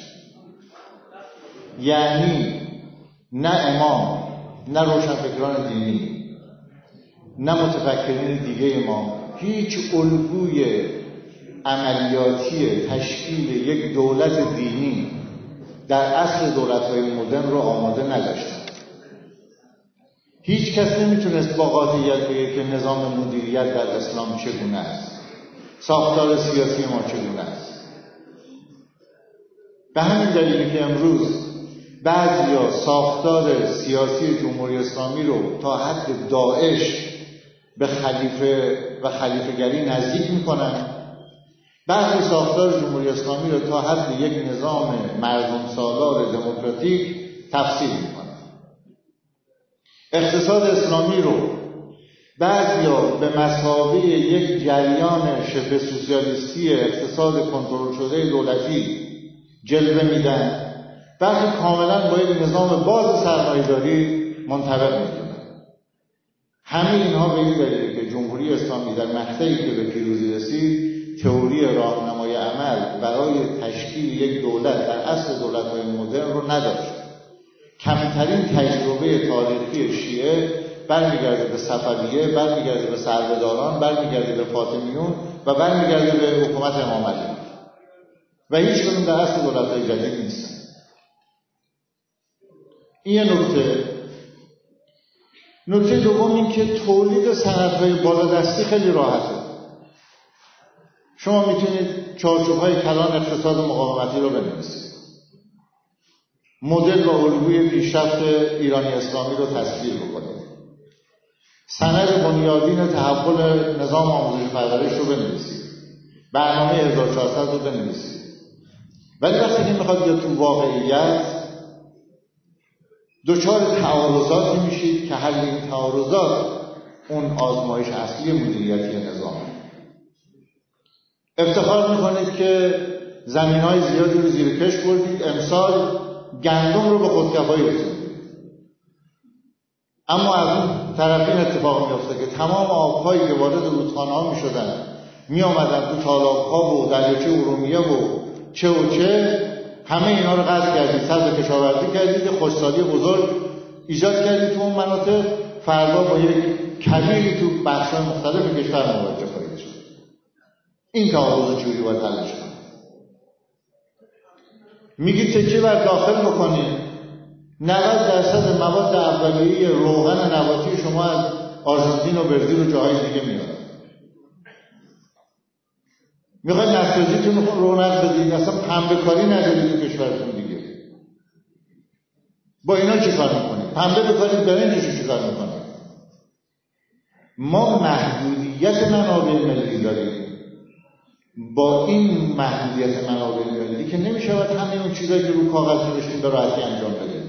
یعنی نه امام، نه روشنفکران دینی، نه متفکرین دیگه ما هیچ الگوی عملیاتی تشکیل یک دولت دینی در عصر دولت‌های مدرن رو آماده نداشتن. هیچ کس نمیتونست با قاطعیت بگه که نظام مدیریت در اسلام چگونه است، ساختار سیاسی ما چگونه است. به همین دلیلی که امروز بعضیا ساختار سیاسی جمهوری اسلامی رو تا حد داعش به خلیفه و خلیفه‌گری نزدیک میکنن، بعضی ساختار جمهوری اسلامی رو تا حد یک نظام مردم سالار دموکراتیک تفسیر میکنن. اقتصاد اسلامی رو بعضیا به مثابه یک جریان شبه سوسیالیستی اقتصاد کنترل شده دولتی جلوه میدن، برخی کاملا با یک نظام باز سرمایه‌داری منطبق میدونن. همه اینها به این دلیل که جمهوری اسلامی در مقطعی که به پیروزی رسید تئوری راهنمای عمل برای تشکیل یک دولت در عصر دولت‌های مدرن رو نداشت. کمترین تجربه تاریخی شیعه برمیگرده به صفویه، برمیگرده به سربداران، برمیگرده به فاطمیون و برمیگرده به حکومت امام علی و هیچ کدوم در عصر دولت‌های جدید نیستن. این یه نکته. نکته دوم این که تولید صنعت‌های بالادستی خیلی راحته. شما میتونید چارچوب‌های کلان اقتصاد مقاومتی رو بنویسید، مدل و الگوی پیشرفت ایرانی اسلامی رو تصویر بکنید، سند بنیادین تحول نظام آموزش پرورش رو بنویسید، برنامه 1400 رو بنویسید. ولی وقتی که میخواد بیاد تو واقعیت، دچار تعارضاتی میشید که حل این تعارضات اون آزمایش اصلی مدیریتی نظامه. افتخار میکنید که زمین‌های زیادی رو زیر کش بردید، امسال گندم رو به خودکفایی رسوندید. اما از اون طرف این اتفاق میفته که تمام آب‌هایی که وارد رودخانه‌ها میشدن، میآمدن تو تالاب‌ها و دریاچه ارومیه و چه همه اینا رو قطع کردید، سد کشاورزی کردید، خشکسالی بزرگ ایجاد کردید تو اون مناطق. فردا با یک کبیری تو بخش‌های مختلف کشور مواجه خواهید شد. این تعارض چجوری باید حلش کنید؟ میگید تکیه بر داخل بکنید، 90% مواد اولیه روغن نباتی شما از آرژانتین و برزیل و جاهای دیگه میاد. میخواید نساجیتون رو رونق بدید، اصلا پنبه کاری ندارید تو کشورتون دیگه. با اینا چی کار میکنید؟ پنبه بکارید، برنجشو چی کار میکنید؟ ما محدودیت منابع ملی داریم. با این محدودیت منابع ملی که نمیشود همه اون چیزایی که رو کاغذ نوشتیم به راحتی انجام بدیم.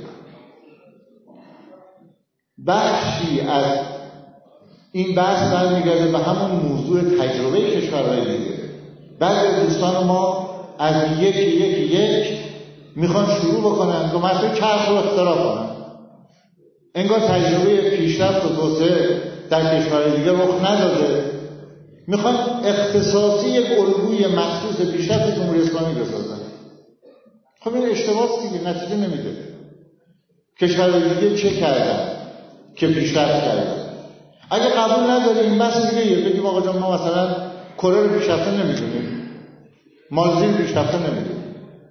بخشی از این بحث برمیگرده به همون موضوع تجربه کشورهای دیگه. بعضی از دوستان ما از یک میخوان شروع بکنن که مثلا چرخ رو اختراع کنن، انگار تجربه پیشرفت و توسعه در کشورهای دیگه رخ نداده. میخوان اختصاصی یک الگوی مخصوص پیشرفت جمهوری اسلامی بسازن. خب این اشتباهه دیگه، نتیجه نمیده. کشورهای دیگه چه کردن که پیشرفت کردن؟ اگه قبول نداری این بحث دیگه بگیم آقا جان ما مثلا کره رو پیشرفته نمیدونیم، مالزی رو پیشرفته نمیدونیم،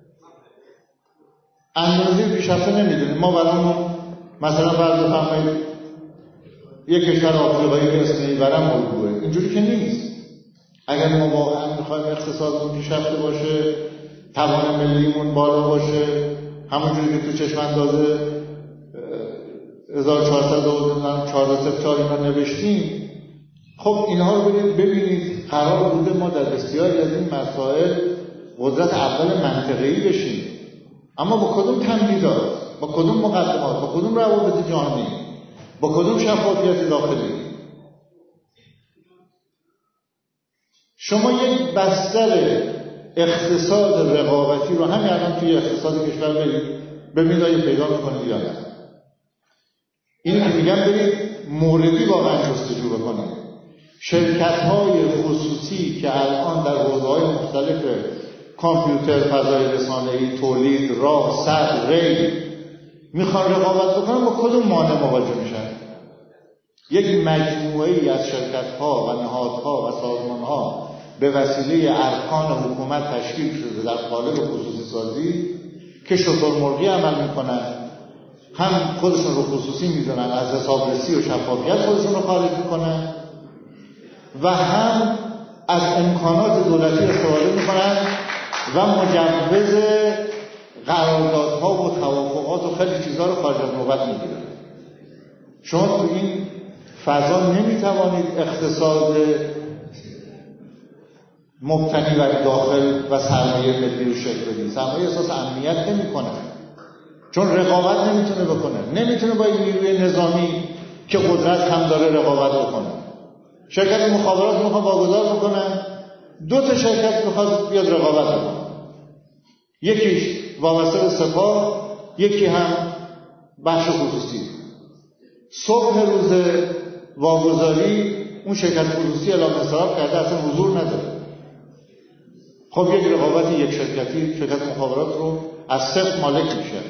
اندونزی رو پیشرفته نمیدونیم، ما برامون مثلا فرض بفرمایید یک کشور آفریقایی به اسم ایبرم الگوه. اینجوری که نیست. اگر ما واقعا میخوایم اقتصادمون پیشرفته باشه، توان ملیمون بالا باشه، همونجوری که تو چشم انداز 1404 اینا نوشتیم، خب اینها رو ببینید. قرار بوده ما در بسیاری از این مسائل قدرت اول منطقه‌ای بشیم، اما با کدوم تمهیدات، با کدوم مقدمات، با کدوم روابط جهانی، با کدوم شفافیت داخلی؟ شما یک بستر اقتصاد رقابتی رو همین الان توی اقتصاد کشور برید ببینید آیا پیدا میکنید یا نه. اینو که میگم برید موردی واقعا جستجو بکنید. شرکت‌های خصوصی که الان در حوزه‌های مختلف کامپیوتر، فضای رسانه‌ای، تولید، راه، سد، ریل میخوان رقابت بکنن، با کدوم مانع مواجه میشن؟ یک مجموعه‌ای از شرکت‌ها و نهادها و سازمان‌ها به وسیله ارکان حکومت تشکیل شده در قالب خصوصی سازی که شترمرغی عمل میکنن، هم خودشون رو خصوصی میدونن، از حسابرسی و شفافیت خودشون رو خارج میکنن و هم از امکانات دولتی استفاده میکنن و مجوز قراردادها و توافقات و خیلی چیزها رو خارج از نوبت میگیرن. شما تو این فضا نمیتوانید اقتصاد مبتنی بر داخل و سرمایه ملی رو شکل بدید. سرمایه احساس امنیت نمیکنه، چون رقابت نمیتونه بکنه، نمیتونه با این نیروی نظامی که قدرت هم داره رقابت بکنه. شرکت مخابرات میخواد واگذار بکنن، دو تا شرکت میخواد بیاد رقابت بکنه، یکیش وابسته به سپاه، یکی هم بخش خصوصی. صبح روز واگذاری اون شرکت خصوصی اعلام انصراف کرده، اصلا حضور نداره. خب یک رقابتی یک شرکتی شرکت مخابرات رو از صفر مالک میشه.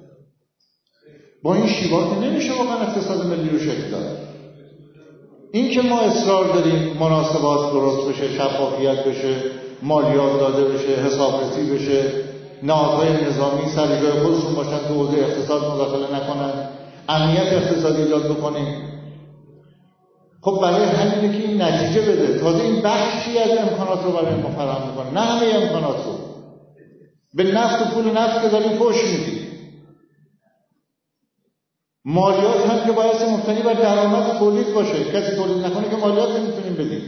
با این شیوه نمیشه واقعا اقتصاد ملی رو شکل داد. این که ما اصرار داریم مناسبات درست بشه، شفافیت بشه، مالیات داده بشه، حسابرسی بشه، نهادهای نظامی سر جای خودشون باشن، تو حوزه اقتصاد مداخله نکنن، امنیت اقتصادی ایجاد بکنیم. خب برای همینه که این نتیجه بده. تازه این بخشی از امکانات رو برای ما فراهم میکنه، نه همه امکانات رو. به نفت و پول نفت که داریم فحش میدیم. مالیات هم که باید مبتنی بر درآمد تولید باشه، کسی تولید نکنه که مالیات نمیتونیم بدیم.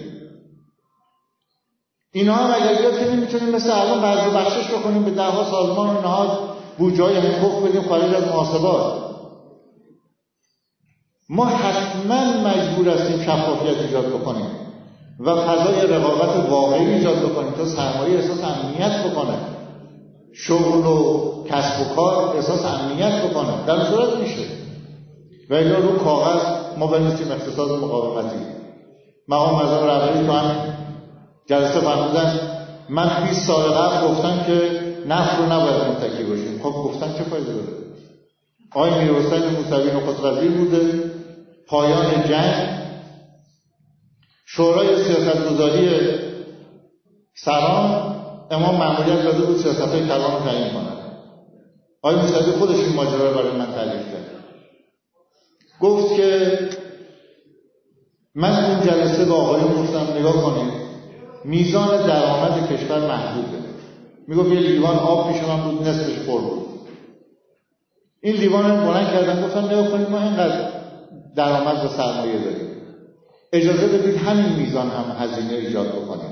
اینا هم اگر بیاد که نمیتونیم مثل الان بعضی بخشش بکنیم به 10 سازمان و نهاد بودجه‌های حقوق بدیم خارج از محاسبات. ما حتما مجبور هستیم شفافیت ایجاد بکنیم و فضای رقابت واقعی ایجاد بکنیم تا سرمایه احساس امنیت بکنه، شغل و کسب و کار احساس امنیت بکنه. در صورت میشه و اینا رو کاغذ ما بنویسیم اقتصاد مقاومتی. مقام معظم رهبری تو هم جلسه فرمودن من 20 سال قبل گفتم که نفت رو نباید متکی باشیم. خب گفتن چه فایده داره؟ آقای میرحسین موسوی نخست وزیر بوده، پایان جنگ شورای سیاستگذاری سران امام مأموریت داده بود سیاست‌های کلان رو تعیین کنه. آقای موسوی خودش این ماجرا رو برای من تعریف کرد. گفت که من اون جلسه با آقایون گفتم نگاه کنید میزان درآمد کشور محدوده. میگفت یه لیوان آب پیش من بود نصفش پر بود. این لیوان رو بلند کردن گفتم نگاه کنید ما اینقدر درآمد و سرمایه داریم، اجازه بدید همین میزان هم هزینه ایجاد بکنیم،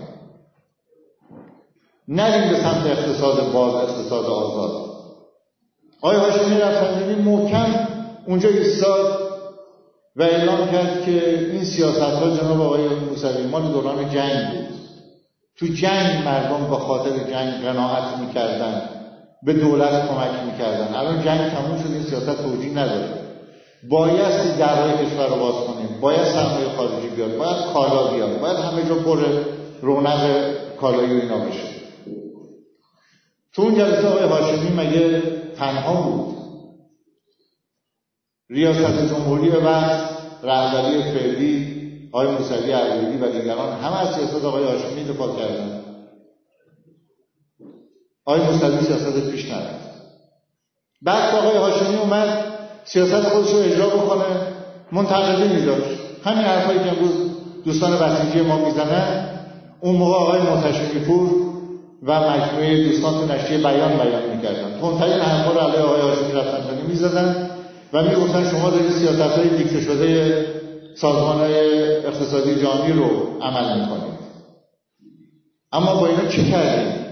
نریم به سمت اقتصاد باز، اقتصاد آزاد. آقای هاشمی رفسنجانی محکم اونجا ایستاد و اعلام کرد که این سیاست‌ها جناب آقای موسوی مال دوران جنگ بود. تو جنگ مردم با خاطر جنگ قناعت می‌کردن، به دولت کمک می‌کردن. الان جنگ تموم شد، این سیاست توجیه نداره. باید درهای کشور رو باز کنیم، باید سرمایه خارجی بیاد، باید کالا بیاد، باید همه جا پر رونق کالایی و اینا بشه. تو اون جلسه آقای هاشمی مگه تنها بود؟ ریاست جمهوری وقت، رهبری فعلی آقای موسوی اردبیلی و دیگران همه از سیاست آقای هاشمی دفاع کردن. آقای موسوی سیاست پیش نرفت. بعد آقای هاشمی اومد سیاست خودش رو اجرا بکنه، منتقدی می‌داشت. همین حرفایی که امروز دوستان بسیجی ما میزنن اون موقع آقای محتشمی پور و مجموعه دوستان تو نشریه بیان میکردن. تندترین حرفا رو علیه آقای هاشمی رفسنجانی میزدن و میگفتن شما دارید سیاست‌های دیکته شده سازمان‌های اقتصادی جهانی رو عمل میکنید. اما با اینا چه کردیم؟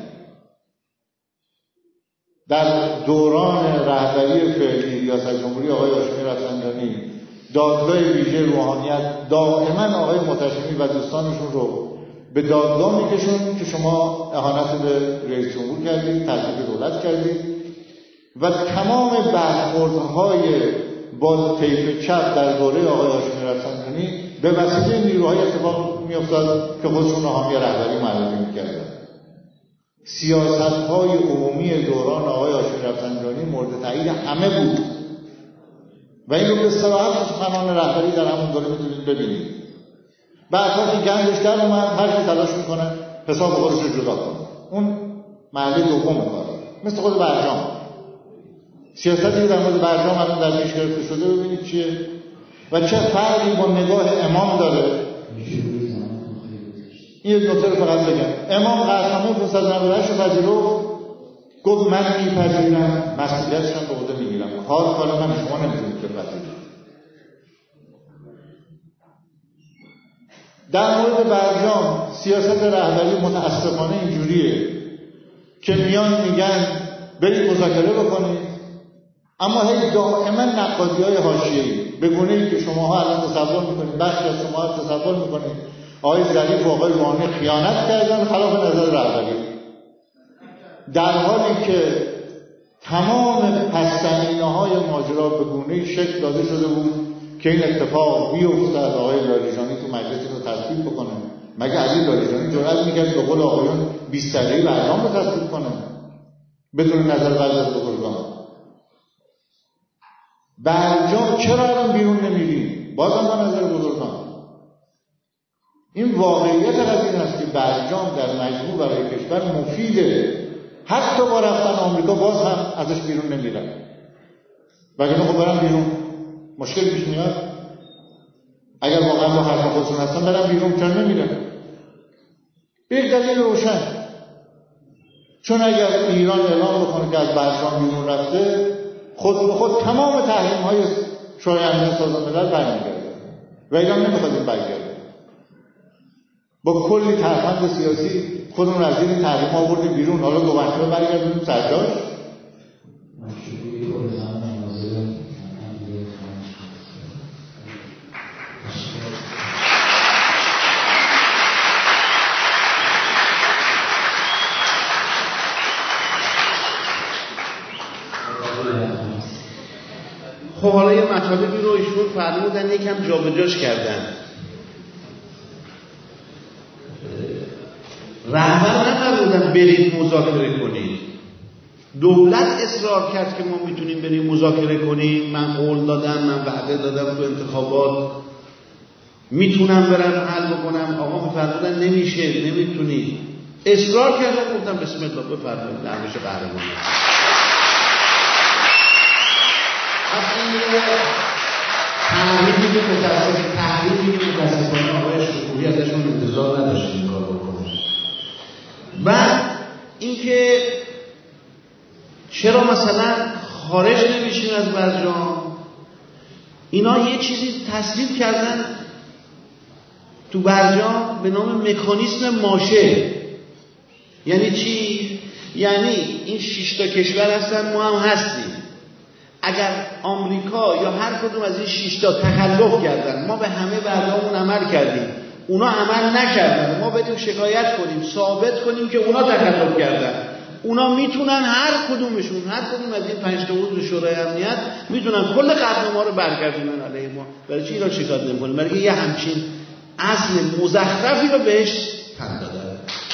در دوران رهبری فعلی ریاست جمهوری آقای هاشمی رفسنجانی دادگاه ویژه روحانیت دائما آقای محتشمی و دوستانشون رو به دادگاه میکشون که شما اهانت به رئیس جمهور کردید، تضعیف دولت کردید و تمام برخوردهای با طیف چپ در دوره آقای هاشمی رفسنجانی به وسیله نیروهای اتفاق میافتاد که خودشون رو حامی رهبری معرفی میکردن. سیاست‌های عمومی دوران آقای هاشمی رفسنجانی مورد تایید همه بود و این رو به صراحت سخنان رهبری در همون دوره میتونید ببینید. بعدها که گندش در اومد هر کی تلاش میکنه حساب خودش رو جدا کنه. اون محله دوم کاره، مثل خود برجام. سیاستی در مورد برجام الان در پیش گرفته شده ببینید چیه و چه فرقی با نگاه امام داره. این یک نکته رو فقط بگم. امام قطعنامه 598 رو پذیرفت، گفت من میپذیرم، مسئولیتش هم به عهده میگیرم. کار من، شما نمیتونید بپذیرید. در مورد برجام سیاست رهبری متاسفانه اینجوریه که میان میگن برید مذاکره بکنید، اما هی دائما نقادی‌های حاشیه‌ای به گونه‌ای که شماها الان تصور میکنید، بخشی از شما تصور میکنید آقای ظریف و آقای روحانی خیانت کردن خلاف نظر رهبری، در حالی که تمام پس‌زمینه‌های ماجرا به گونه‌ای شکل داده شده بود که این اتفاق بیفتد. آقای لاریجانی تو مجلس رو تصویب بکنه. مگه علی لاریجانی جرأت می‌کرد به قول آقایون 20 دقیقه‌ای برنامه رو تصویب کنه بدون نظر بعد از بزرگان؟ برجام چرا الان بیرون نمی‌ریم؟ بازم با نظر بزرگان. این واقعیت قضیه است که برجام در مجموع برای کشور مفیده. حتی با رفتن آمریکا باز هم ازش بیرون نمیرن. وگرنه خب برن بیرون مشکل پیش میاد. اگر واقعا با حرف خودشون هستن برن بیرون، چرا نمیرن؟ به یک دلیل روشن، چون اگر ایران اعلام بکنه که از برجام بیرون رفته، خود به خود تمام تحریم‌های شورای امنیت سازمان ملل برمیگرده و ایران نمیخواد این برگرده. با کلی ترفند سیاسی خودمون از این تحریم آوردیم بیرون، حالا دو وقت برگردیم سرجاش. خب حالا یه مطالبی رو ایشون فرمودن یکم جابجاش کردن. رهبر نفرمودن برید مذاکره کنید. دولت اصرار کرد که ما میتونیم بریم مذاکره کنیم. من قول دادم، من وعده دادم تو انتخابات میتونم برم حل بکنم. آقا میفرمودن نمیشه، نمیتونی. اصرار کردن، گفتم بسم الله بفرمایید، درویش قهرمان. تحریمی که متاسفانه آقای شکوری ازشون انتظار نداشت این کار بکنه. و اینکه چرا مثلا خارج نمیشین از برجام، اینا یه چیزی تصویب کردن تو برجام به نام مکانیسم ماشه. یعنی چی؟ یعنی این 6 تا کشور هستن، ما هم هستیم. اگر آمریکا یا هر کدوم از این 6 تا تخلف کردن، ما به همه وعده‌مون عمل کردیم، اونا عمل نکردن، ما بریم شکایت کنیم، ثابت کنیم که اونا تخلف کردن. اونا میتونن هر کدوم از این 5 تا عضو شورای امنیت میتونن کل قدنامه‌ها رو برگردونن علیه ما. برای چی اینا شکایت نمی‌کنیم؟ برای یه همچین اصل مزخرفی رو بهش تن دادن.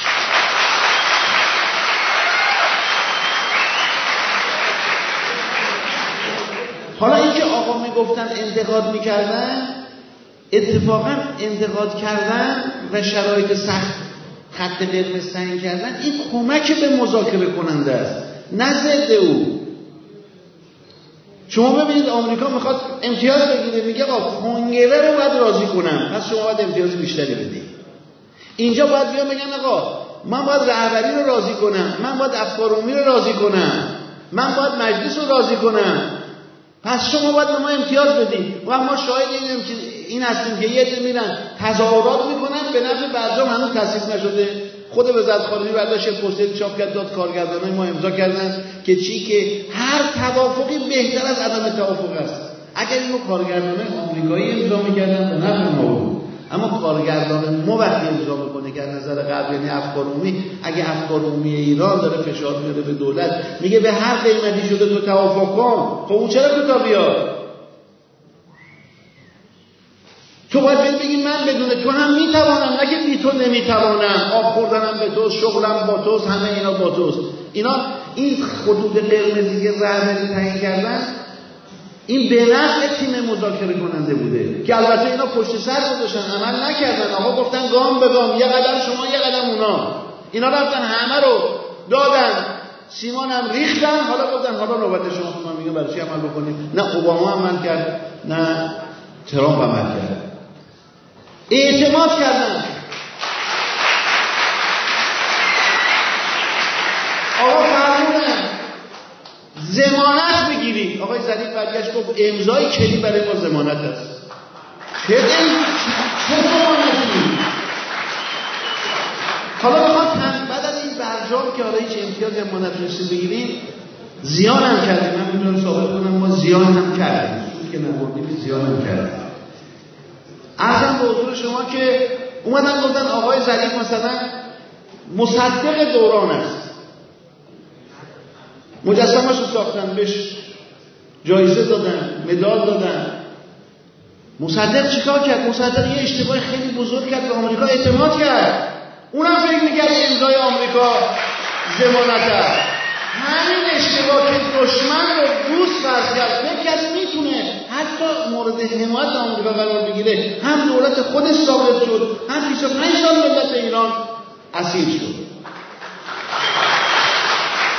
حالا اینکه آقا میگفتن انتقاد میکردن، اتفاقا انتقاد کردن و شرایط سخت خط قرمز تعیین کردن، این کمک به مذاکره کننده است، نه ضد او. شما ببینید آمریکا میخواد امتیاز بگیره، میگه آقا کنگره رو باید راضی کنم، پس شما باید امتیاز بیشتری بدید. اینجا باید بیان بگن آقا من باید رهبری رو راضی کنم، من باید افکار عمومی رو راضی کنم، من باید مجلس رو راضی کنم، پس شما باید به ما امتیاز بدید. و ما شاهد این هستیم که یه عده میرن تظاهرات میکنن به نفع برجام هنوز تصویب نشده. خود وزارت خارجه برداشت پوستر چاپ کرد داد کارگردانای ما امضا کردن که چی؟ که هر توافقی بهتر از عدم توافق است. اگر اینو کارگردانای آمریکایی امضا میکردن به نفع ما بود، اما کارگردان ما وقتی امضا میکنه که از نظر قبل، یعنی افکار عمومی، اگه افکار عمومی ایران داره فشار میاره به دولت، میگه به هر قیمتی شده تو توافق کن، خب اون چرا کوتاه بیاد؟ تو باید بگی من بدون تو هم میتوانم، نه که بی تو نمیتوانم، آب خوردنم به توست، شغلم با توست، همه اینا با توست. این خطوط قرمزی که رهبری تعیین کردن، این به نفع تیم مذاکره کننده بوده که البته اینا پشت سر گذاشتن، عمل نکردن. آقا گفتن گام به گام، یه قدم شما یه قدم اونا. اینا رفتن همه رو دادن، سیمان هم ریختن، حالا گفتن حالا نوبت شما. من میگم برای چی عمل بکنیم؟ نه اوباما عمل کرد، نه ترامپ عمل کرد. اعتماد کردن. آقا فرمودن ضمانت بگیرید. آقای ظریف برگشت گفت امضای کلی برای ما ضمانت است. چه ضمانتی؟ حالا بخواد بعد از این برجام که حالا هیچ امتیاز ضمانت نشون بگیرید، زیان هم کردیم. من میتونم ثابت کنم ما زیان هم کردیم، سود که نبردیم زیان هم کردیم. عرضم به حضور شما که اومدن گفتن آقای ظریف مثلا مصدق دوران است، مجسمه‌اش رو ساختن، بهش جایزه دادن، مدال دادن. مصدق چیکار کرد؟ مصدق یه اشتباه خیلی بزرگ کرد، به آمریکا اعتماد کرد. اونم فکر می‌کرد امضای آمریکا ضمانت است. همین اشتباه که دشمن رو دوست فرض کرد، فکر کرد میتونه حتی مورد حمایت آمریکا قرار بگیره، هم دولت خودش ثابت شد، هم 25 سال ملت ایران اسیر شد.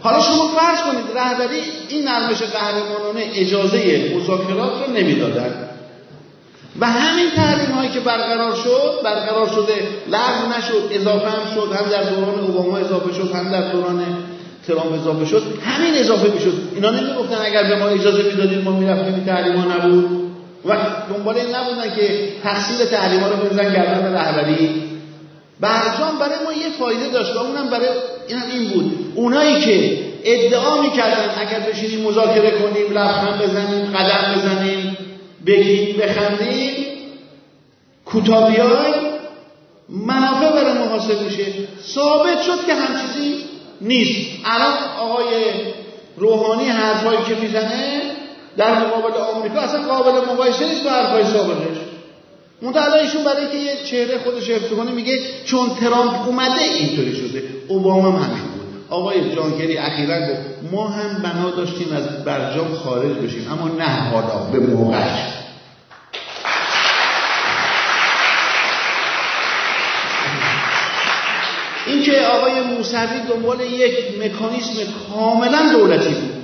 حالا شما فرض کنید رهبری این نرمش قهرمانانه اجازه مذاکرات رو نمیدادن و همین تحریم هایی که برقرار شده لغو نشد، اضافه هم شد، هم در دوران اوباما اضافه شد، هم در دوران ترامپ اضافه شد، همین اضافه میشد. اینا نمیگفتن اگر به ما اجازه میدادید ما میرفتیم این تحریم ها نبود و دنبال این نبودن که تحصیل تحریم ها رو بزنن گردن رهبری. برجام برای ما یه فایده داشت و اونم برای این بود، اونایی که ادعا میکردن اگر بشینیم مذاکره کنیم، لبخند بزنیم، قدم بزنیم، بگیم، بخندیم، کوتاه بیایم، منافع برای ما حاصل میشه. ثابت شد که هم چیزی نیست. الان آقای روحانی حرفایی که میزنه در مقابل آمریکا اصلا قابل مقایسه نیست با حرفای سابقش. منتها ایشون برای که یه چهره خودش حفظ کنه میگه چون ترامپ اومده اینطوری شده. اوباما هم همین بود. آقای جان کری اخیراً گفت ما هم بنا داشتیم از برجام خارج بشیم اما نه حالا به موقعش. این که آقای موسوی دنبال یک مکانیسم کاملا دولتی بود.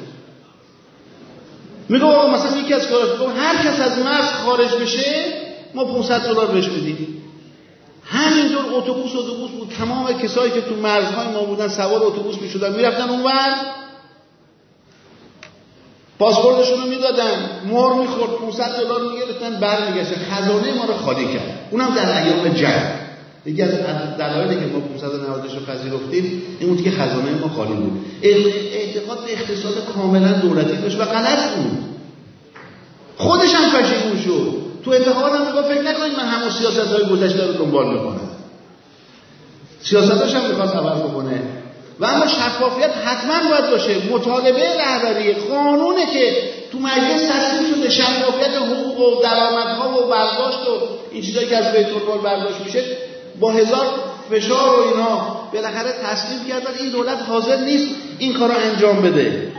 میگه آقا مثلا یکی از کارا هر کس از مرز خارج بشه ما $500 بهش میدیم. همینطور اتوبوس بود. تمام کسایی که تو مرزهای ما بودن سوار اتوبوس میشدن میرفتن اونور، پاسپورتشون رو میدادن، مهر میخورد، $500 میگرفتن، برمیگشتن. خزانه ما رو خالی کرد. اونم در ایام جنگ. یکی از دلایلی که ما 590 رو پذیرفتیم این بود که خزانه ما خالی بود. اعتقاد به اقتصاد کاملا دولتی داشت و غلط بود. خودش هم پشیمون شد. تو انتخابات هم میگه فکر نکنید من همون سیاست‌های گذشته رو دنبال میکنم. سیاستاش هم میخواد عوض بکنه. و اما شفافیت حتما باید باشه. مطالبه رهبری قانونه که تو مجلس تصویب شده، شفافیت حقوق و درآمدها و برداشت و این چیزایی که از بیت المال برداشت میشه با هزار فشار و اینا بالاخره تصویب کردن. این دولت حاضر نیست این کارو انجام بده.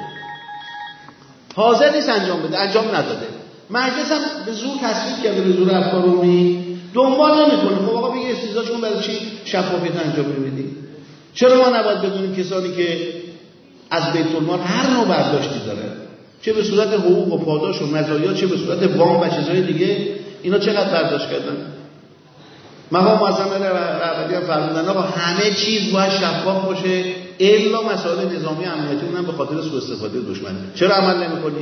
انجام نداده. مجلس هم به زور تصویب کرده، به زور افکار عمومی دنبال نمیکنه. خب آقا بگید استیزاشون برای چی شفافیت انجام نمیدی؟ چرا ما نباید بدونیم کسانی که از بیت المال هر نوع برداشتی داره، چه به صورت حقوق و پاداش و مزایا، چه به صورت وام و چیزهای دیگه، اینا چقدر برداشت کردن؟ مقام معظم رهبری هم فرمودن آقا همه چیز باید شفاف باشه الا مسائل نظامی امنیتی، اونم به خاطر سوء استفاده دشمن. چرا عمل نمی‌کنی؟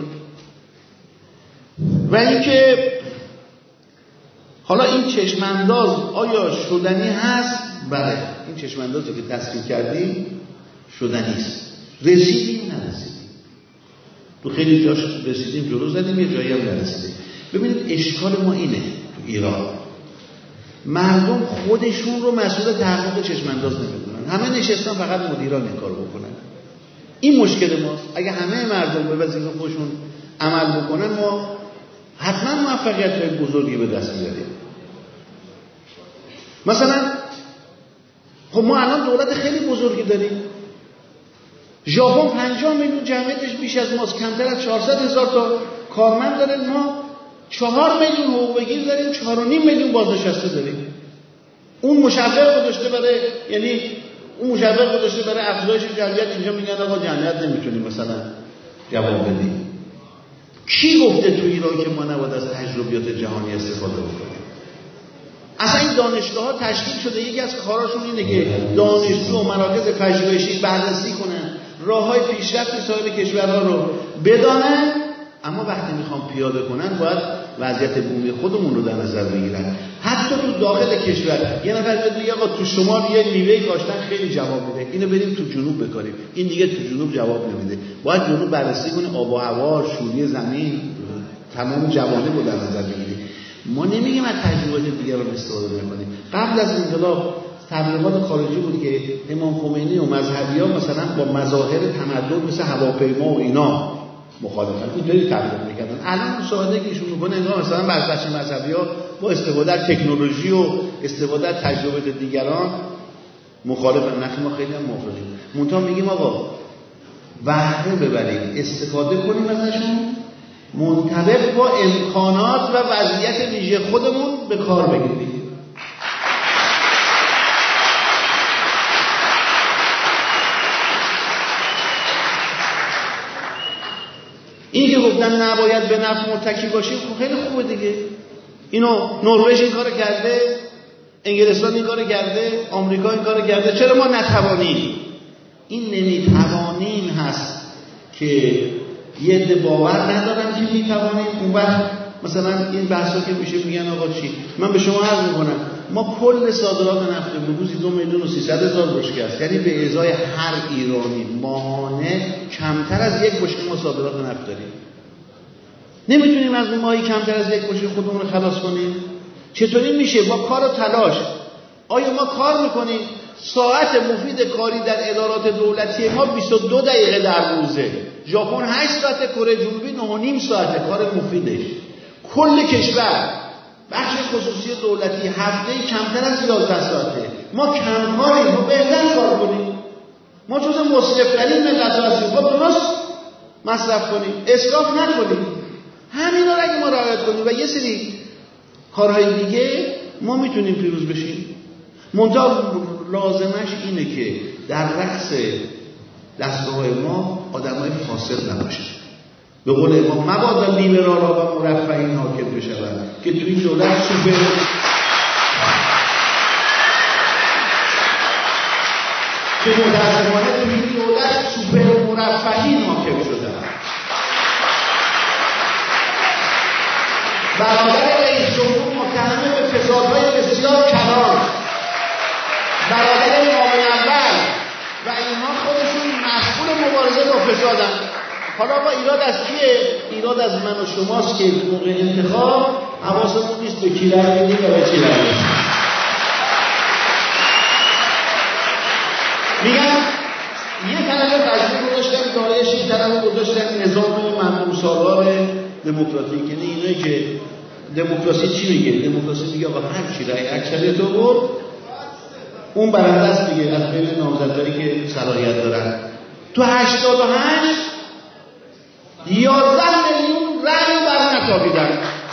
و اینکه حالا این چشمانداز آیا شدنی هست؟ بله، این چشماندازی که تصویب کردیم شدنی است. رسیدیم نرسیدیم، تو خیلی جاش رسیدیم جلو زدیم، یه جایی هم نرسیدیم. ببینید اشکال ما اینه تو ایران، مردم خودشون رو مسئول تحقق چشمانداز نمیدونن. همه نشستن فقط مدیران این کار بکنن. این مشکل ماست. اگه همه مردم به وظیفه خودشون عمل بکنن ما حتما موفقیت بزرگی به دست میاریم. مثلا خب ما الان دولت خیلی بزرگی داریم. ژاپن 50 میلیون جمعیتش بیش از ماست، کمتر از 400,000 تا کارمند داره. ما 4 میلیون حقوق بگیر داریم، 4.5 میلیون بازنشسته داریم. اون مشوق گذاشته برای افزایش جمعیت. اینجا میگن آقا جمعیت نمیتونیم مثلا جواب بدیم. کی گفته تو ایران که ما نباید از تجربیات جهانی استفاده بکنیم؟ اصلا این دانشگاه‌ها تشکیل شده، یکی از کاراشون اینه که دانشجو و مراکز پژوهشی بررسی کنن، راه‌های پیشرفت سایر کشورها رو بدانن، اما وقتی میخوام پیاده کنن باید وضعیت بومی خودمون رو در نظر بگیرن. حتی تو داخل کشور یه نفر بیاد میگه آقا تو شمال یه میوه کاشتن خیلی جواب میده، اینو بریم تو جنوب بکاریم، این دیگه تو جنوب جواب نمیده. باید جنوب بررسی کنه، آب و هوا، شوری زمین، تمام جوانب رو در نظر بگیریم. ما نمیگیم از تجربیات دیگران استفاده نکنیم. قبل از انقلاب تبلیغات خارجی بود که امام خمینی و مذهبی‌ها مثلا با مظاهر تمدن مثل هواپیما و اینا مخالفت، اینطوری تبلیغ می‌کردن. الان مشاهده که ایشون می‌کنه انگار مثلا بخش مذهبی‌ها با استفاده از تکنولوژی و استفاده از تجربیات دیگران مخالفن. نخی ما خیلی هم موافقیم. منتها میگیم آقا بهره ببریم، استفاده کنیم ازشون، منطبق با امکانات و وضعیت ویژه خودمون به کار بگیریم. نباید به نفع متکی باشیم، خب خیلی خوبه دیگه. اینو نروژ این کارو کرده، انگلستان این کارو کرده، آمریکا این کارو کرده، چرا ما نتوانیم؟ این نمیتوانیم هست که یه عده باور ندارن که میتوانیم. اون وقت مثلا این بحثا که میشه میگن آقا چی؟ من به شما عرض میکنم ما کل صادرات نفت روزی 2,300,000 بشکه است، یعنی به ازای هر ایرانی ماهانه کمتر از یک بشکه ما صادرات نفت داریم. نمیتونیم از اون ماهی کمتر از یک بشکه خودمون رو خلاص کنیم؟ چطوری میشه؟ با کار و تلاش. آیا ما کار میکنیم؟ ساعت مفید کاری در ادارات دولتی ما 22 دقیقه در روزه. ژاپن 8 ساعته، کره جنوبی 9.5 ساعته کار مفیدش. کل کشور بخش خصوصی دولتی هفته‌ای کمتر از 11 ساعته. ما کم کاریم، ما بهتر کار کنیم. ما جز مصرف‌ترین ملت هستیم، خب درست مصرف کنیم، اسراف نکنیم. همینا رو اگه ما رعایت کنیم و یه سری کارهای دیگه، ما میتونیم پیروز بشیم. منتها لازمش اینه که در رأس دستگاه ما آدمای فاسد نباشه. به قول امام مبادا لیبرال‌ها و مرفهین حاکم بشوند که توی این دولت سوپر که متاسفانه توی این دولت سوپر مرفهین حاکم شدن. برادر رئیس جمهور متهم به فسادهای بسیار کلان، برادر معاون اول و اینها خودشون مسئول مبارزه با فسادن. حالا با ایراد از کیه؟ ایراد از من و شماست که موقع انتخاب حواسمون نیست به کی رای میدیم و به چی رای میدیم. میگن یه طرف قضیه گذاشتن داعش، این طرف گذاشتن نظام مردم سالار دموکراتیک. یعنی اینایی که دموکراسی چی میگه؟ دموکراسی میگه آقا هر چی رای اکثریت آورد اون برنده است دیگه، از بین نامزدایی که صلاحیت دارن. تو 88 11 میلیون رأی بر نتابیدن.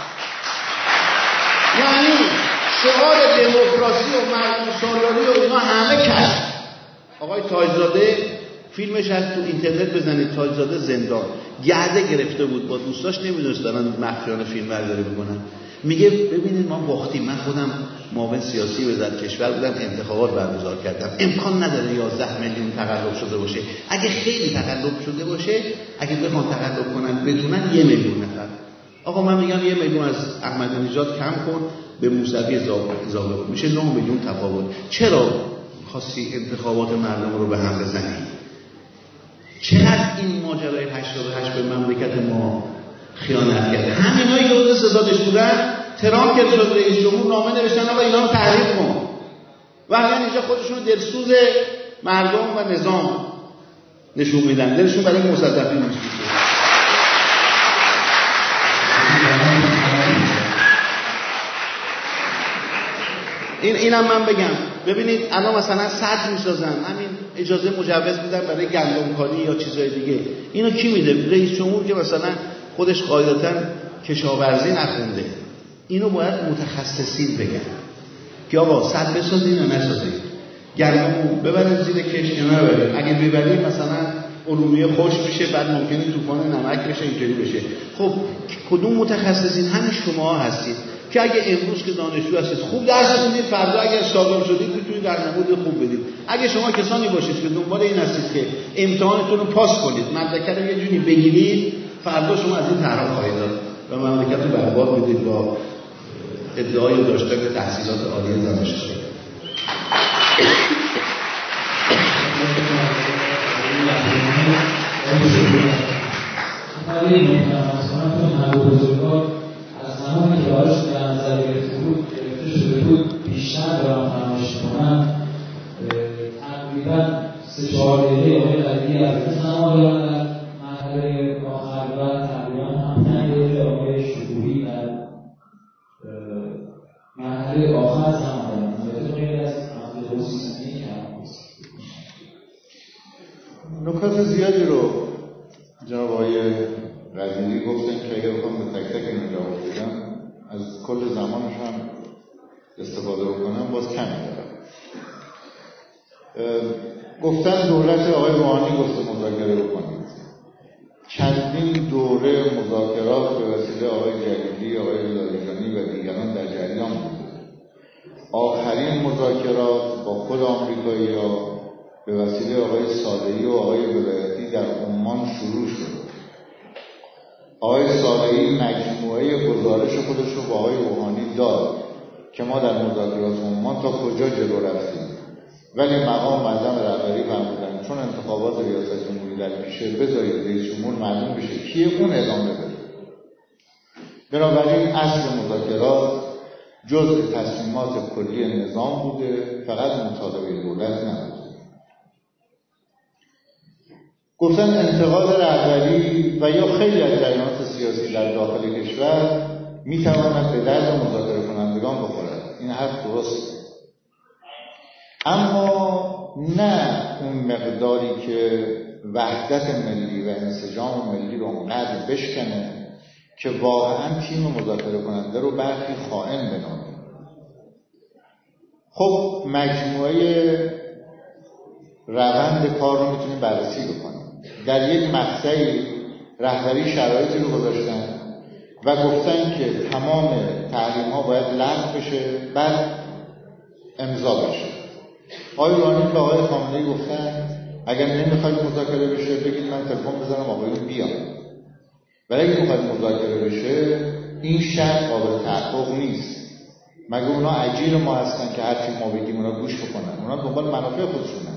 یعنی شعار دموکراسی و مردم سالاری و اینا همه کشف. آقای تاجزاده فیلمش هست، تو اینترنت بزنید، تاجزاده زندان گرده گرفته بود با دوستاش، نمیدونست دارن مخفیانه فیلم برداری میکنن. میگه ببینید ما باختیم، من خودم معاون سیاسی وزارت کشور بودم، انتخابات برگزار کردم، امکان نداره 11 میلیون تقلب شده باشه. اگه خیلی تقلب شده باشه، اگه بخوان تقلب کنن بدونن 1 میلیون نفر. آقا من میگم 1 میلیون از احمدی نژاد کم کن، به موسوی اضافه کن، میشه 9 میلیون تفاوت. چرا خواستی انتخابات مردم رو به هم بزنی؟ چقدر این ماجرای 88 به مملکت ما خیانت کرده. همینایی که اون سزادش بودن، ترامپ که شد رئیس جمهور نامه نوشتن آقا اینا رو تحریف کن. و همین اینجا خودشون دلسوز مردم و نظام نشون میدن، دلشون برای مصدقین میسوزه. اینم من بگم. ببینید الان مثلا سد میسازن، همین اجازه مجوز میدن برای گندمکاری یا چیزای دیگه. اینو کی میده؟ رئیس جمهور که مثلا خودش قاعدتاً کشاورزی نخونده. اینو باید متخصصین بگن که آقا سد بسازین یا نسازین، گندمو ببرید زیر کش یا نبرید. اگه ببرید مثلا ارومیه خوش میشه، بعد ممکنه طوفان نمک بشه، اینطوری بشه. خب کدوم متخصصین؟ همین شما هستید که اگه امروز که دانشجو هستید خوب درس بخونید، فردا اگر شاگرد شدید میتونید در نمود خوب بدید. اگه شما کسانی باشید که دنبال این هستید که امتحانتون رو پاس کنید، مدرک رو یه جوری بگیرید، فردا شما از این طرح خواهید داد و مملکت رو برباد میدید با ادعای داشتن تحصیلات عالی دانشگاهی. از زمانی که آرش در نظر گرفته شده بود بیشتر دارم فراموش کنم، تقریبا 3-4 دقیقه آقای قدیری از زمان دارم در مرحله آخر و تقریبا هم 5 دقیقه آقای شکوهی در مرحله آخر زمان دارم. البته غیر از مرحله 30 ثانیه‌ای که نکات زیادی رو جناب آقای قدیری گفتن که اگر بخوام به تک تک این جواب بدم از کل زمانش هم استفاده بکنم باز کم دارم. گفتن دولت آقای روحانی گفته مذاکره بکنید. چندین دوره مذاکرات به وسیله آقای جلیلی، آقای لاریجانی و دیگران در جریان بود. آخرین مذاکرات با خود آمریکایی‌ها به وسیله آقای صالحی و آقای ولایتی در عمان شروع شد. آقای صالحی مجموعه گزارش خودش رو با آقای روحانی داد که ما در مذاکرات عمان تا کجا جلو رفتیم، ولی مقام معظم رهبری فرمودن چون انتخابات ریاست جمهوری در پیشه بذارید رئیس جمهور معلوم بشه کیه اون ادامه بده. بنابراین اصل مذاکرات جزء تصمیمات کلی نظام بوده، فقط مطالبه دولت نبوده. گفتن انتقاد رهبری و یا خیلی از جریانات سیاسی در داخل کشور میتواند به درد مذاکره کنندگان بخورد. این حرف درسته، اما نه اون مقداری که وحدت ملی و انسجام ملی رو اونقدر بشکنه که واقعا تیم مذاکره کننده رو برخی خائن بنامه. خب مجموعه روند کار رو میتونیم بررسی بکنیم. در یک مقطعی رهبری شرایطی رو گذاشتن و گفتن که تمام تحریم ها باید لغو بشه، بعد امضا بشه. آقای روحانی به آقای خامنه‌ای گفتن اگر نمیخواید مذاکره بشه بگید من تلفن بزنم آقایون بیان، ولی اگه میخواید مذاکره بشه این شرط قابل تحقق نیست. مگه اونا اجیر ما هستن که هرچی ما بگیم اونا گوش بکنن؟ اونا دنبال منافع خودشونن.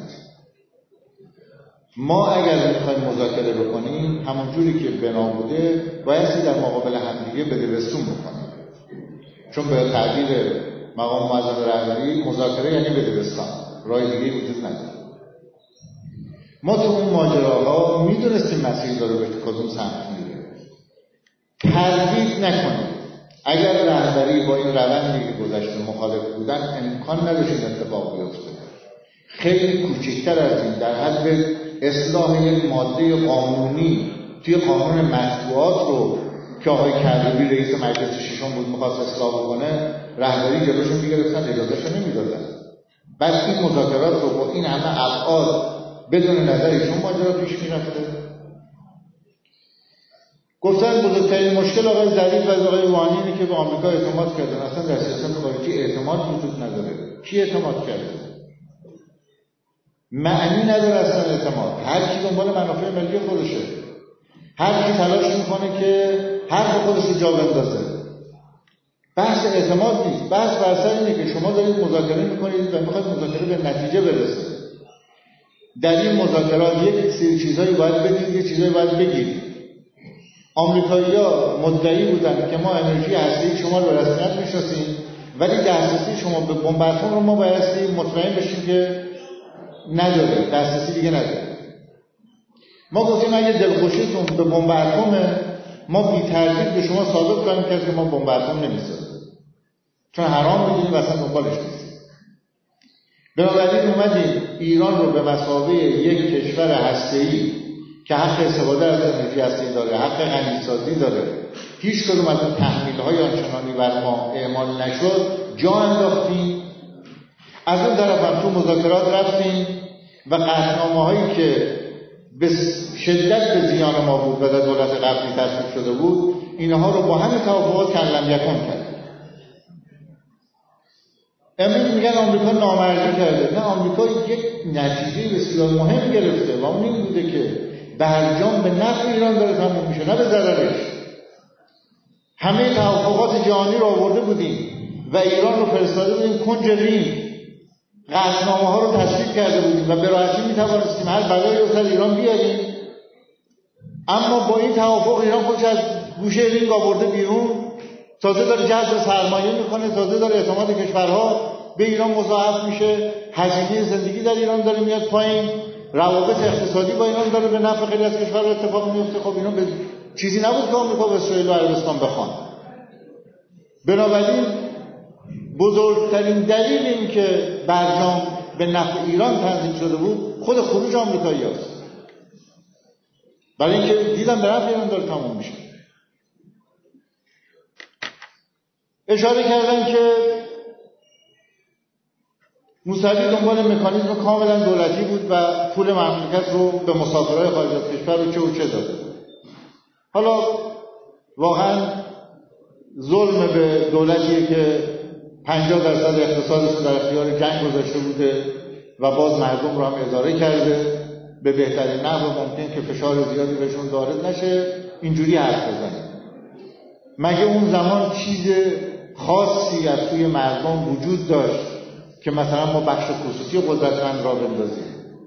ما اگر میخوایم مذاکره بکنیم همون جوری که بنا بوده بایستی در مقابل همدیگه بدبستون بکنیم، چون به تعبیر مقام معظم رهبری مذاکره یعنی بدبستان، راه دیگه وجود نداره. ما تو اون ماجراها میدونستیم مسیر داره به کدوم سمت میره. تردید نکنید، اگر رهبری با این روندی که گذشته مخالف بودن امکان نداشت این اتفاق بیفته. خیلی کوچکتر از این در حد اصلاح یک ماده قانونی توی قانون مطبوعات رو که آقای کردوی رئیس مجلس ششم بود می‌خواست اصلاح بکنه، رهبری جلوشون می‌گرفتن، اجازهش نمی‌دادن. بعد این مذاکرات رو با این همه ابعاد بدون نظر ایشون ماجرا پیش می‌رفته. گفتن بزرگترین مشکل آقای ظریف و آقای روحانی اینه که به آمریکا اعتماد کردن. اصلا در سیاست خارجی اعتماد وجود نداره. کی اعتماد کرده؟ معنی نداره اصلا اعتماد. هر کی دنبال منافع ملی خودشه. هر کی تلاش میکنه که حرف خودش رو جا بندازه. بحث اعتماد نیست. بحث بر سر اینه که شما دارید مذاکره میکنید و میخواید مذاکره به نتیجه برسه. در این مذاکرات یک سری چیزایی باید بدید، یک چیزایی باید بگیرید. آمریکایی‌ها مدعی بودن که ما انرژی هسته‌ای شما رو به رسمیت میشناسیم، ولی دسترسی شما به بمب اتم رو ما بایستی مطمئن بشیم که نداره، دسترسی دیگه نداره. ما گفتیم اگه دلخوشیتون به بمب اتمه ما بی تردید به شما ثابت کنیم که ما بمب اتم نمی‌سازیم، چون حرام می‌دونیم و اصلا دنبالش نیستیم. بنابراین اومدیم ایران رو به مثابه یک کشور هسته‌ای که حق استفاده از انرژی هسته‌ای داره، حق غنی‌سازی داره، هیچ کدوم از اون تحمیل‌های آنچنانی بر ما اعمال نشد، جا انداختیم. از اون طرف هم تو مذاکرات رفتیم و قطعنامه‌هایی که به شدت به زیان ما بود و در دولت قبلی تصویب شده بود، اینها رو با همین توافقات کلم یکان کردیم. امروز میگن آمریکا نامردی کرده. نه، آمریکا یک نتیجه بسیار مهم گرفته و اون این بوده که برجام به نفع ایران داره تموم میشه، نه به ضررش. همه توافقات جهانی رو آورده بودیم و ایران رو فرستاده بودیم کنج رینگ، قطعنامه ها رو تصویب کرده بودیم و به راحتی میتوانستیم هر بلایی رو سر ایران بیاریم. اما با این توافق ایران خودش از گوشه رینگ آورده بیرون، تازه داره جذب سرمایه میکنه، تازه داره اعتماد کشورها به ایران مضاعف میشه، هزینه زندگی در ایران داره میاد پایین، روابط اقتصادی با ایران داره به نفع خیلی از کشورها اتفاق میفته. خب اینا به چیزی نبود که آمریکا و اسرائیل و عربستان بخوان. بنابراین بزرگترین دلیل این که برجام به نفع ایران تنظیم شده بود خود خروج آمریکایی هست، برای اینکه دیدن به نفع ایران داره تموم میشه. اشاره کردن که موسوی دنبال مکانیزم کاملا دولتی بود و پول مملکت رو به مسافرهای خارج از کشور رو چه و چه داده. حالا واقعا ظلم به دولتیه که 50% اقتصادش رو در اختیار جنگ گذاشته بوده و باز مردم رو هم اداره کرده به بهترین نحو ممکن که فشار زیادی بهشون وارد نشه اینجوری حرف بزنه. مگه اون زمان چیز خاصی از توی مردم وجود داشت که مثلا ما بخش خصوصی قدرتمند را بندازیم؟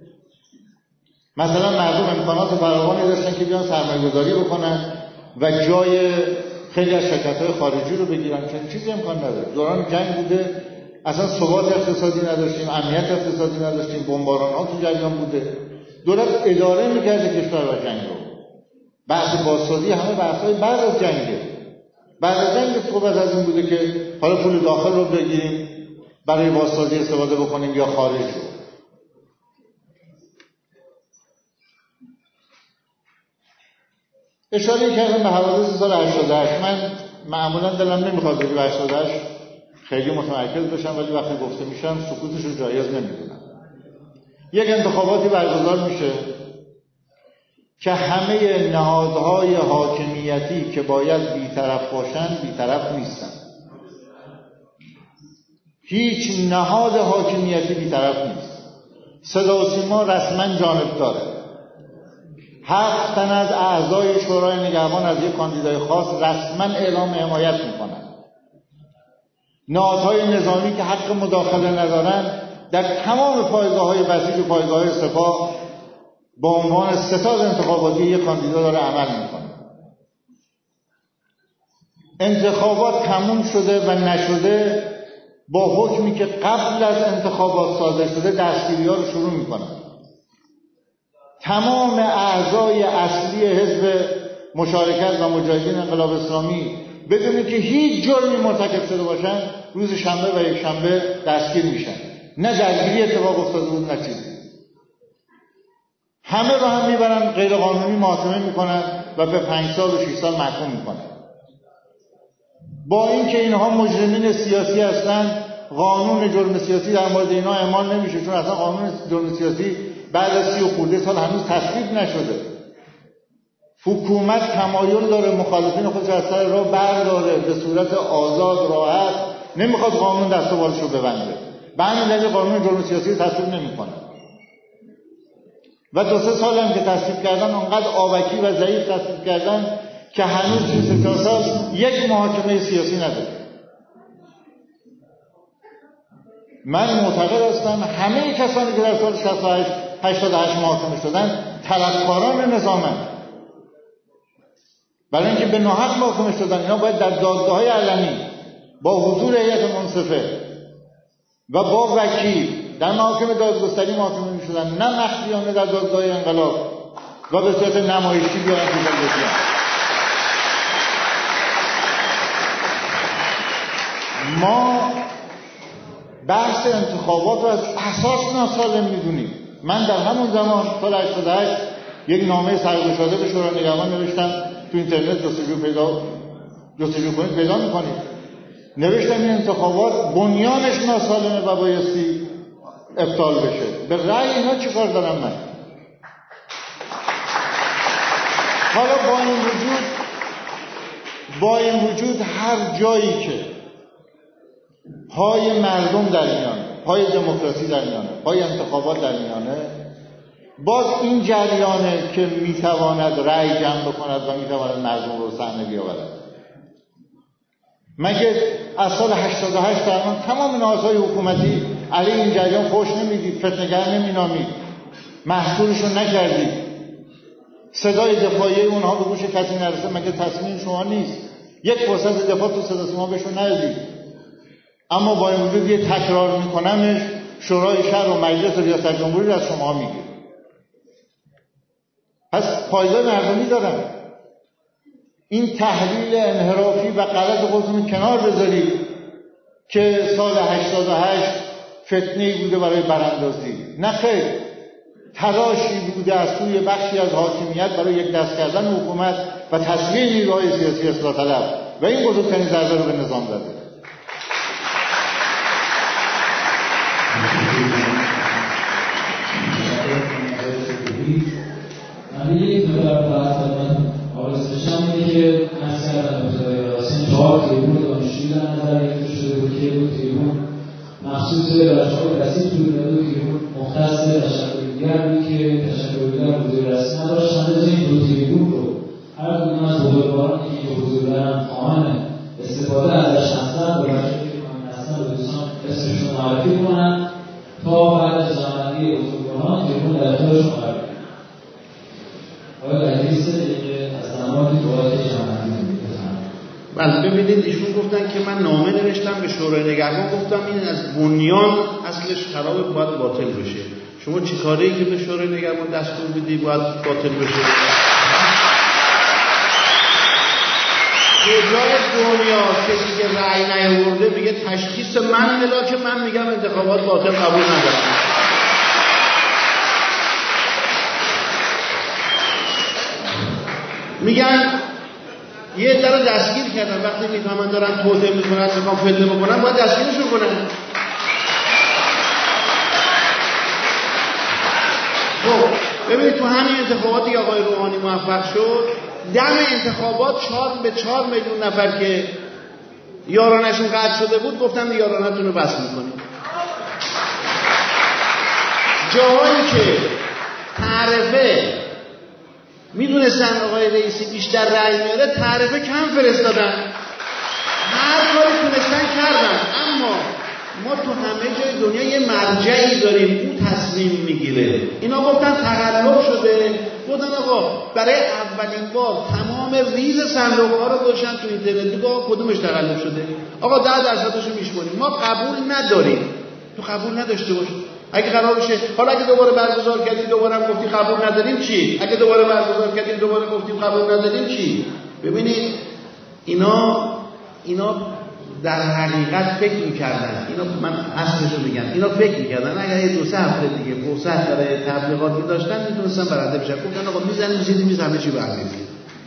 مثلا مردم امکانات فراوانی داشتن که بیان سرمایه‌گذاری بکنن و جای خیلی از شرکت‌های خارجی رو بگیرن، چون چیزی امکان نداره. دوران جنگ بوده، اصلا ثبات اقتصادی نداشتیم، امنیت اقتصادی نداشتیم، بمباران‌ها تو جریان بوده. دولت اداره می‌کرده کشور و جنگ رو. بحث بازسازی همه بحث‌های بعد از جنگه. بعد از جنگ صحبت از این بوده که حالا پول داخل رو بگیریم برای بازسازی استفاده بکنیم یا خارج رو. اشاره کردم به حوادث سال 88. من معمولا دلم نمیخواد به 88 خیلی متمرکز بشم، ولی وقتی گفته میشم سکوتش رو جایز نمیدونم. یک انتخاباتی برگزار میشه که همه نهادهای حاکمیتی که باید بی‌طرف باشن بی‌طرف نیستن. هیچ نهاد حاکمیتی بی‌طرف نیست. صدا و سیما رسما جانب داره. 7 تن از اعضای شورای نگهبان از یک کاندیدای خاص رسما اعلام حمایت میکنن. نهادهای نظامی که حق مداخله ندارن در تمام پایگاه‌های بسیج و پایگاه‌های سپاه با عنوان ستاد انتخاباتی یک کاندیدا داره عمل میکنه. انتخابات تموم شده و نشده با حکمی که قبل از انتخابات صادر شده دستگیری‌ها رو شروع میکنن. تمام اعضای اصلی حزب مشارکت و مجاهدین انقلاب اسلامی بدون که هیچ جرمی مرتکب شده باشن روز شنبه و یک شنبه دستگیر میشن. نه درگیری اتفاق افتاده بود نه چیزی. همه رو هم میبرن غیر قانونی محاکمه میکنن و به 5 سال و 6 سال محکوم میکنن. با اینکه اینها مجرمین سیاسی هستن، قانون جرم سیاسی در مورد اینها اعمال نمیشه، چون اصلا قانون جرم سیاسی بعد از 30 خورده سال هنوز تصویب نشده. حکومت تمایل داره مخالفین خودش از سر راه برداره به صورت آزاد راحت، نمیخواد قانون دست و بالش رو ببنده. به همین دلیل قانون جرم سیاسی تصویب نمیکنه. و 2-3 سال هم که تصویب کردن انقدر آبکی و ضعیف تصویب کردن که هنوز 34 سال یک محاکمه سیاسی نداره. من معتقد هستم همه کسانی که در سال 88 محاکمه شدن طلبکاران نظامن. برای اینکه به ناحق محاکمه شدن اینا باید در دادگاه‌های علنی با حضور هیئت منصفه و با وکیل در محاکم دادگستری محاکمه می‌شدن، نه مخفیانه در دادگاه انقلاب و به صورت نمایشی بیان تو بسیار. ما بحث انتخابات رو از اساس ناسالم می‌دونیم. من در همون زمان سال 88 یک نامه سرگشاده به شورای نگهبان نوشتم، تو اینترنت جستجو کنید پیدا می‌کنید. نوشتم این انتخابات بنیانش ناسالمه و بایستی ابطال بشه. به رأی اینا چی کار دارم من؟ حالا با این وجود هر جایی که پای مردم در میانه، پای دموکراسی در میانه، پای انتخابات در میانه، باز این جریانه که میتواند رأی جمع بکند و میتواند مردم رو صحنه بیاورد. مگه از سال 88 درمان تمام نهادهای حکومتی علیه این جریان خوش نمیدید، فتنه‌گر نمینامید، محصولشون نکردید، صدای دفاعی اونها به گوش کسی نرسه؟ مگه تصمیم شما نیست؟ یک فرصت دفاع تو صدا سیما بهشون ندید. اما با این وجود یه تکرار میکنمش، شورای شهر و مجلس و ریاست جمهوری از شما میگه. پس پایگاه مردمی دارن. این تحلیل انحرافی و غلط خودتون کنار بذارید که سال 88 فتنه‌ای بوده برای براندازی. نه خیر، تلاشی بوده از سوی بخشی از حاکمیت برای یک دست کردن حکومت و تصویه نیروهای سیاسی اصلاح طلب و این بزرگترین ضربه رو به نظام زده. یک نفر باید خدمت آقای استشار در نظر گرفته شده بود که بود تریبون مخصوص بچه‌های رسید توی تریبون مختص تشکرگری که تشکرگر حضور رسمی نداشت. همه این دو تریبون رو هر کدوم از بزرگوارانی که حضور دارن خواهان استفاده ازش هستن و بچه‌ای که خواهان هستن به دوستان اسمشون معرفی کنن تا بعد از جمع‌بندی بزرگواران تریبون در اختیارشون قرار بگیره. آیا در لیست از نماد دعای جمع‌بندی بله ببینید ایشون گفتن که من نامه نوشتم به شورای نگهبان، گفتم این از بنیان اصلش خراب باید باطل بشه. شما چی کاری که به شورای نگهبان دستور بدی باید باطل بشه؟ کجای دنیا کسی که رأی نیاورده میگه تشخیص من ملاک من میگم انتخابات باطل قبول ندارم. میگن یه عده رو دستگیر کردن، وقتی میفهمن دارن توطئه میکنن میخوان فتنه بکنن باید دستگیرشون کنن. خب ببینید تو همین انتخاباتی که آقای روحانی موفق شد، دم انتخابات 4 میلیون نفر که یارانشون قطع شده بود گفتن یارانتون رو بس میکنیم. جاهایی که تعرفه میدونستن آقای رئیسی بیشتر رأی میاره تعرفه کم فرستادن، هر کاری تونستن کردن. اما ما تو همه جای دنیا یه مرجعی داریم اون تصمیم میگیره. اینا گفتن تقلب شده، گفتن آقا برای اولین بار تمام ریز صندوق ها رو گذاشتن تو اینترنت، بگو کدومش تقلب شده، آقا 10%شو میشمونیم. ما قبول نداریم، تو قبول نداشته باش. اگه قرار بشه حالا اگه دوباره برگزار کردیم دوباره هم گفتی قبول نداریم چی؟ اگه دوباره برگزار کردیم دوباره گفتیم قبول نداریم چی؟ ببینید اینا در حقیقت فکر می‌کردن، اینا من اصلش رو میگم، اینا فکر می‌کردن اگر 2-3 هفته دیگه فرصت برای تبلیغات داشتن میتونستن برنده بشن. گفتن آقا میزنیم زیر میز همه چی برمی‌ریزه.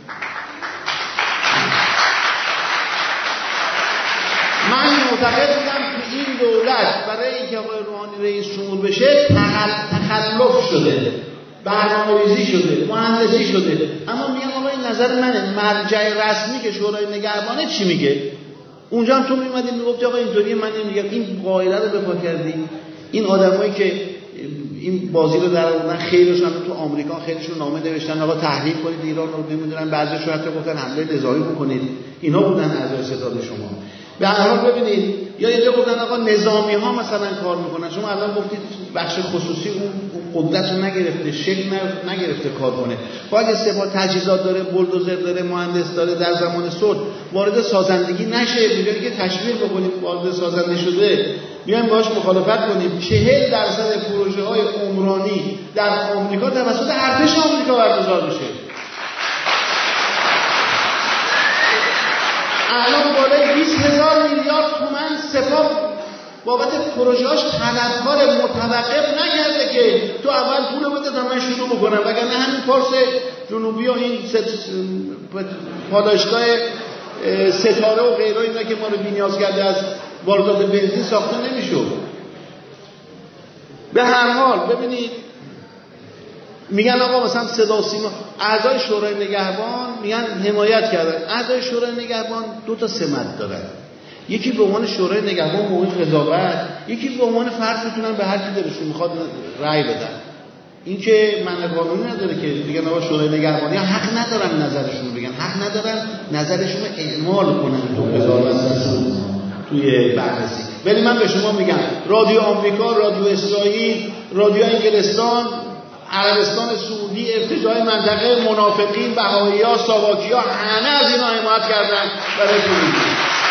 من معتقد بودم که این دولت برای اینکه آقای روحانی رئیس جمهور بشه تخلف شده، برنامه‌ریزی شده، مهندسی شده. اما میگم آقا این نظر منه. مرجع رسمی که شورای نگهبانه چی میگه؟ اونجا هم تو میومدی میگفتی آقا اینطوریه، من نمیگم. این قاعده رو بپا کردی. این آدمایی که این بازی رو در آوردن خیلیشون تو آمریکا خیلیشون نامه نوشتن آقا تحریم کنید ایران رو، نمیدونن بعضیشون حتی گفتن حمله نظامی بکنید. اینا بودن اعضای ستاد شما. به هر حال ببینید یا یه جا گفتن آقا نظامی ها مثلا کار میکنن، شما الان گفتید بخش خصوصی اون قدرت رو نگرفته، شکل نگرفته کار کنه. خب اگه سپاه تجهیزات داره، بولدوزر داره، مهندس داره، در زمان صلح وارد سازندگی نشه، میگن که تشویق بکنیم وارد سازنده شده، میایم باهاش مخالفت کنیم. 40% پروژه های عمرانی در آمریکا توسط ارتش آمریکا برگزار میشه. الان بالای 20,000 میلیارد تومان سپاه بابت پروژه‌اش طلبکار، متوقف نکرده که تو اول پول بده تا من شروع بکنم، وگرنه همین فارس جنوبی و این پالایشگاه ستاره و غیره اینا که ما رو بی‌نیاز کرده از واردات بنزین ساخته نمیشد. به هر حال ببینید میگن آقا مثلا صدا سیما اعضای شورای نگهبان میگن حمایت کردن. اعضای شورای نگهبان 2 سمت دارن، یکی به عنوان شورای نگهبان موقع قضاوت، یکی به عنوان فرد میتونن به هر کی دلشون میخواد رأی بدن. این که معنی قانونی نداره که میگن آقا شورای نگهبانی حق ندارن نظرشون بگن، حق ندارن نظرشون رو اعمال کنن تو قضاوت توی بررسی. ولی من به شما میگم رادیو آمریکا، رادیو اسرائیل، رادیو انگلستان، عربستان سعودی، ارتجاع منطقه، منافقین، بهائی‌ها، ساواکی‌ها، همه از اینا حمایت کردن برای تولیدی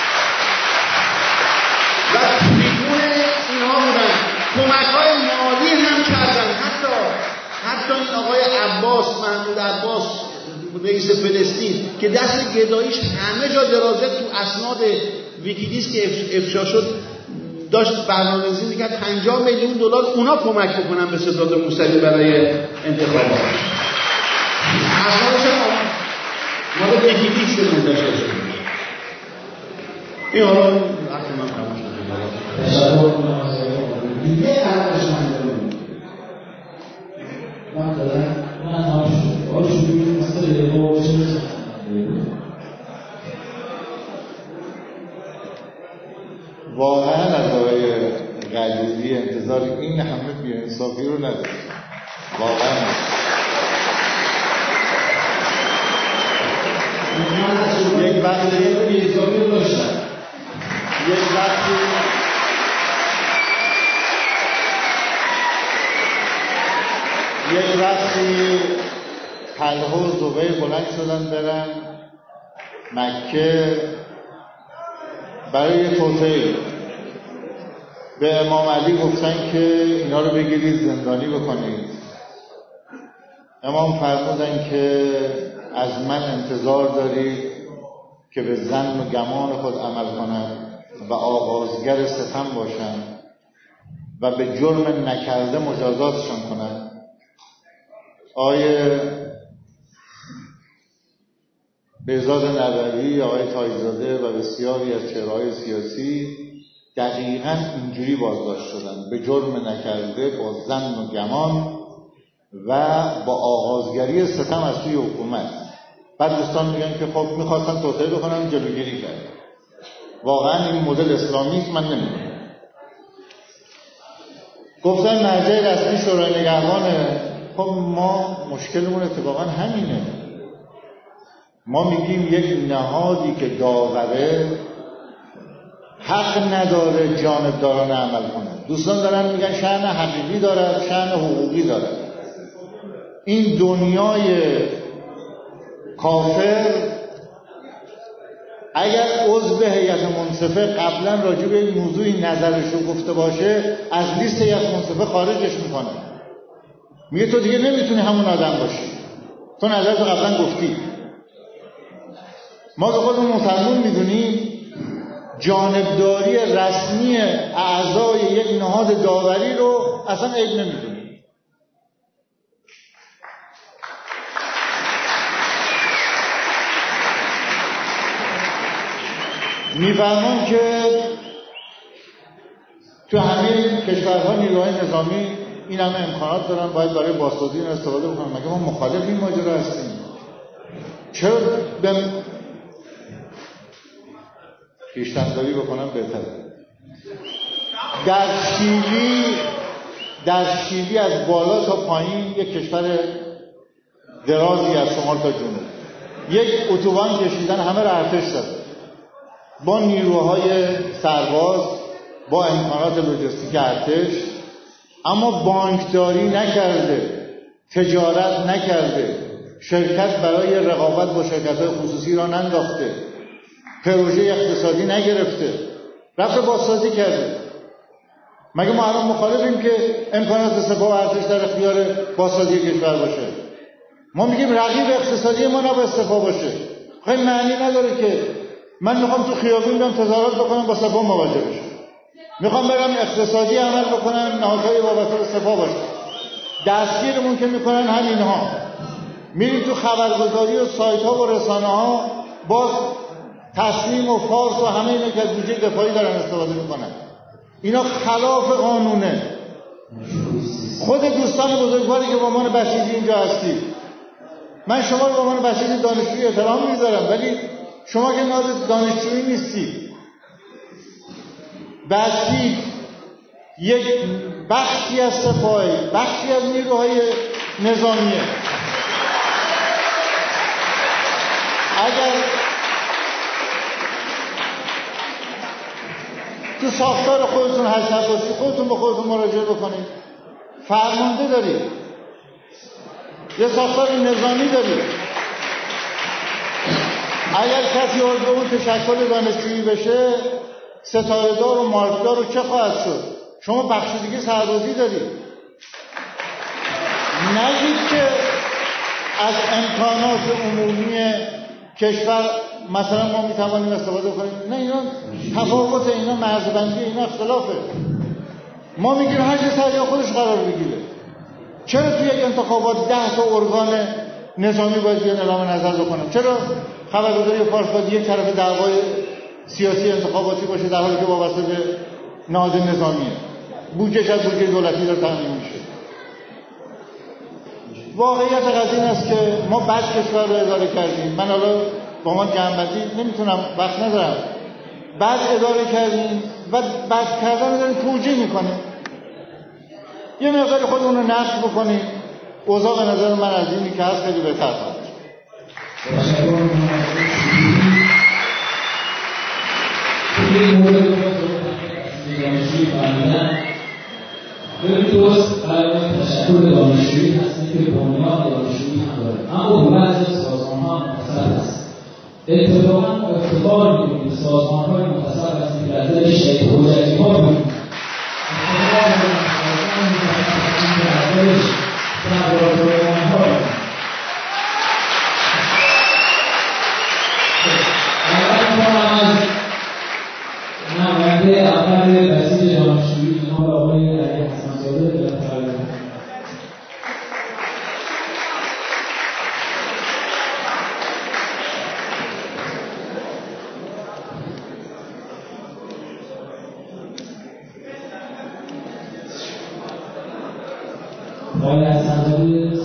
و تریبون اینها بودن. کمک‌های مالی هم کردن. حتی این آقای عباس، محمود عباس رئیس فلسطین که دست گداییش همه جا درازه تو اسناد ویکیلیکس که افشا شد داشت برنامه‌ریزی می‌کرد 50 میلیون دلار اونا کمک بکنن به ستاد موسوی برای انتخابات. اسنادش مال ویکیلیکس منتشر شد. این حالا وقت من تموم شد. تشکر می‌کنم از دیگه ارزش نداره. من دارم من تموم شد. آره شروع مسئله با چه قدیری انتظار این همه بی‌انصافی رو نداشتم واقعا. یک وقتی بی‌انصافی رو داشتم، یک وقتی طلحه و زبیر بلند شدن برن مکه برای توطئه، به امام علی گفتن که اینا رو بگیرید زندانی بکنید. امام فرمودن که از من انتظار دارید که به ظن و گمان خود عمل کنم و آغازگر ستم باشم و به جرم نکرده مجازاتشان کنم. آقای بهزاد نبوی، آقای تاج‌زاده و بسیاری از چهره‌های سیاسی دقیقاً اینجوری بازداشت شدن، به جرم نکرده، با ظن و گمان و با آغازگری ستم از توی حکومت. بعد دوستان میگن که خب میخواستن توطئه بکنن، جلوگیری کرد. واقعاً این مدل اسلامی است، من نمیدونم. گفتن مرجع رسمی شورای نگهبانه. خب ما مشکلمون اتفاقاً همینه. ما میگیم یک نهادی که داوره حق نداره جانبدارانه عمل کنه. دوستان دارن میگن شأن حقیقی دارد، شأن حقوقی دارد. این دنیای کافر اگر عضو هیئت منصفه قبلا راجع به این موضوعی نظرش رو گفته باشه، از لیست هیئت منصفه خارجش میکنه. میگه تو دیگه نمیتونی همون آدم باشی، تو نظرتو قبلا گفتی. ما به خودمون مسلمون میدونیم جانبداری رسمی اعضای یک نهاد داوری رو اصلا عیب نمیدونیم. میفهمم که تو همه کشورها نیروهای نظامی این همه امکانات دارن، باید برای بازسازی این استفاده بکنن. مگه ما مخالف این ماجرا هستیم؟ چرا به پیشتنداری بکنم بهتره؟ در شیلی از بالا تا پایین یک کشور درازی از شمال تا جنوب یک اتوبان کشیدن، همه را ارتش زد با نیروهای سرباز، با امکانات لوجستیک ارتش، اما بانکداری نکرده، تجارت نکرده، شرکت برای رقابت با شرکت‌های خصوصی را ننداخته، پروژه اقتصادی نگرفته، رفته بازسازی کرده. مگه ما الان مخالفیم که امکانات سپاه و ارتش در اختیار بازسازی کشور باشه؟ ما میگیم رقیب اقتصادی ما نباید سپاه باشه. خیلی معنی نداره که من میخوام تو خیابون بیام تظاهرات بکنم با سپاه مواجه بشم، میخوام برم اقتصادی عمل بکنم نهادهای وابسته به سپاه باشه. دستگیرمون که میکنن همینها، میریم تو خبرگزاری و سایت ها و رسانه ها، باز تصمیم و فارس و همه اینا که از بودجه دفاعی دارن استفاده میکنن. اینا خلاف قانونه. خود دوستان بزرگواری که با عنوان بسیجی اینجا هستی، من شما رو با عنوان بسیج دانشجویی احترام میذارم، ولی شما که ناز دانشجویی نیستی. بسیج یک بخشی از سپاه، بخشی از نیروهای نظامیه. اگر تو ساختار خودتون حساب باشید، خودتون به خودتون مراجعه بکنید. فرمانده دارید، یه ساختار نظامی دارید. اگر کسی عضو اون تشکل دانشجویی بشه، ستاره‌دار و مارکدار و چه خواهد شد؟ شما بخش دیگه سربازی دارید. نگید که از امکانات عمومی کشور مثلا ما میتوانیم استفاده کنیم. نه، اینا تفاوت، اینا مرزبندی، اینا اختلافه. ما میگیم هر چه سر خودش قرار بگیره. چرا توی یک انتخابات 10 تا ارگان نظامی باید بیان اعلام نظر بکنن؟ چرا خبرگزاری فارس باید یک طرف دعوای سیاسی انتخاباتی باشه در حالی که وابسته به نهاد نظامیه؟ بودجه‌اش از بودجه دولتی داره تامین میشه. واقعیت قضیه این است که ما بد کشور رو اداره کردیم. من حالا با من جنبندی نمیتونم، وقت ندارم. بد اداره کردیم و بس کردن داریم توجیه میکنیم. یه مقداری خودمون رو نقد بکنیم، اوضاع به نظر من از اینی که هست خیلی بهتر خواهد شد. این مورد رو دانشجویی فهمیدن خیلی درست برای تشکر دانشجویی هستیم که بنیاد دانشجویی هم داره، اما بعضی از سازمان‌ها متصل هست. اتفاقا ما افتخار می‌کنیم به سازمان‌های متصل هستیم که از دل شهید حجتی‌ها بودیم. افتخار می‌کنیم که از دلش لابراتوارها بودیم. نماینده اول بسیج دانشجویی جناب آقای علی حسن‌زاده بفرمایید. آقای حسن‌زاده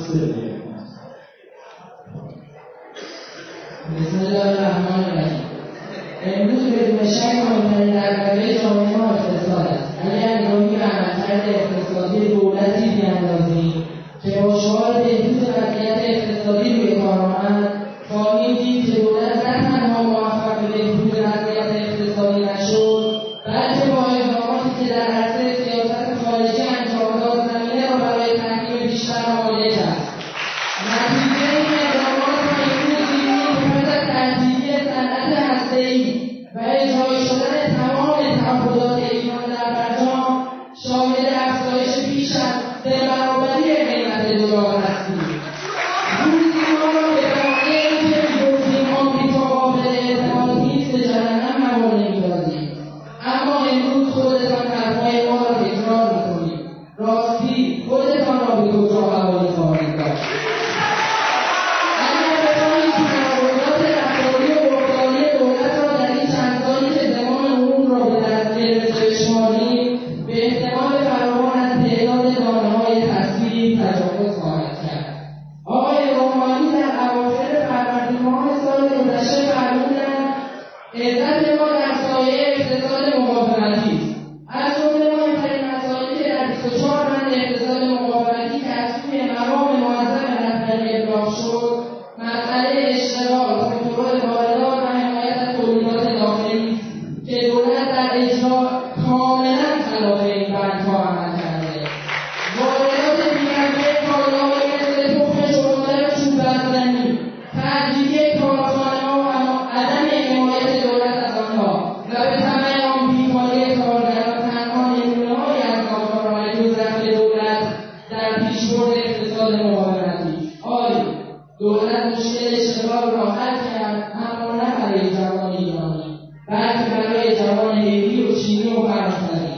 بسم الله الرحمن الرحیم. امروز بدون شک مهمترین دغدغه جامعه ما اقتصاد است. اگر نگاهی به عملکرد اقتصادی دولتی بیاندازیم که با شعار بهبود وضعیت اقتصادی روی کار آمد، خواهیم دید که دولت نه تنها موفق به بهبود وضعیت اقتصادی نشد، بلکه با اقداماتی که در عرصه سیاست خارجی انجام داد زمینه را برای تحریم بیشتر آماده کرد. نتیجه این اقدامات را امروز دیدیم که پس از تجدیدی صنعت هسته‌ای و اجرای شدن تمام تعهدات ایران در برجام شامل افزایش بیش از 3 برابری قیمت دلار هستیم. روزی ما را به بهانه اینکه می‌گفتیم آمریکا قابل اعتماد نیست به جهنم حواله می‌دادیم، اما امروز خودتان حرفهای ما را تکرار می‌کنید. راستی خودتان را به کجا حواله خواهید داد؟ به احتمال فراوان از تعداد دانه‌های تصویری تجاوز خواهد کرد. آقای روحانی در اواخر فروردین ماه سال گذشته فرمودند عزت ما در سایه اقتصاد مقاومتی است. از جمله مهمترین مسائلی که در 24 بند اقتصاد مقاومتی که از سوی مقام معظم رهبری ابلاغ شد، مسئله اشتغال، کنترل واردات و حمایت از تولیدات داخلی است که دولت در اجرا کاملا خلاف این بندها عمل کرده. واردات بی‌نظیر کالاهایی مثل تخم شتر و چوب بستنی، تعطیلی کارخانه‌ها و عدم حمایت دولت از آنها و به طمع آن بیکاری کارگران تنها نمونه‌هایی از راهکارهای جزرف دولت در پیشبرد اقتصاد مقاومتی. آری دولت مشکل اشتغال را حل کرد، اما نه برای جوان ایرانی بلکه برای جوان هندی و چینی و فرانسوی.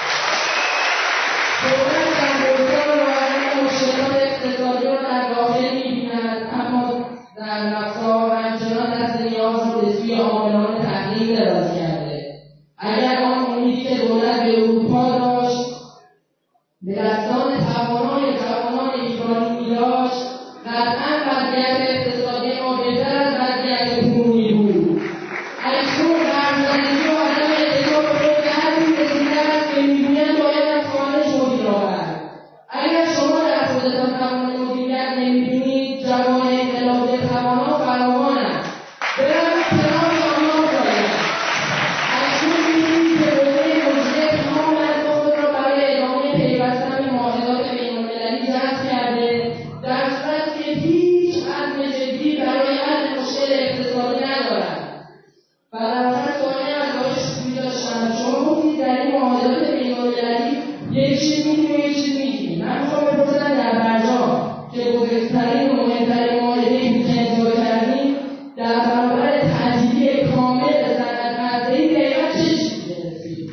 دولت در بازار راه مشکلات اقتصادی را در داخل می‌بیند، اما در رفتار همچنان دست نیاز را به سوی عاملان تحریم دراز کرده. اگر آن امیدی که دولت به اروپا داشت به دستان توانان ایرانی می‌داشت، قطعاً وضعیت اقتصادی ما بهتر از وضعیت کنونی بود. اکنون قرض‌زدگی و عدم اعتماد به خود به حدی رسیده است که می‌گویند باید از خارج مدیر آورد. اگر شما در خودتان توان مدیریت نمی‌بینید، جوان انقلابی توانا فراوانند. بروید کنار آنها باید. اکنون می‌بینید که حوزه مدیریت تمام وزن خود را برای ادامه پیوستن به معاهدات بین‌المللی جذب کرده، در صورتی که هیچ عزم جدی برای حل مشکل اقتصادی ندارد. و در آخر سوالی از آقای شکوری داشتم. شما گفتید در این معاهدات بین‌المللی یک چیز می‌گیم و یک چیز می‌گیم. من می‌خوام بپرسم در برجام که بزرگترین و مهمترین معاهده‌ای بود که امضا کردیم، در برابر تعطیلی کامل صنعت هسته‌ای دقیقاً چه چیزی رسید؟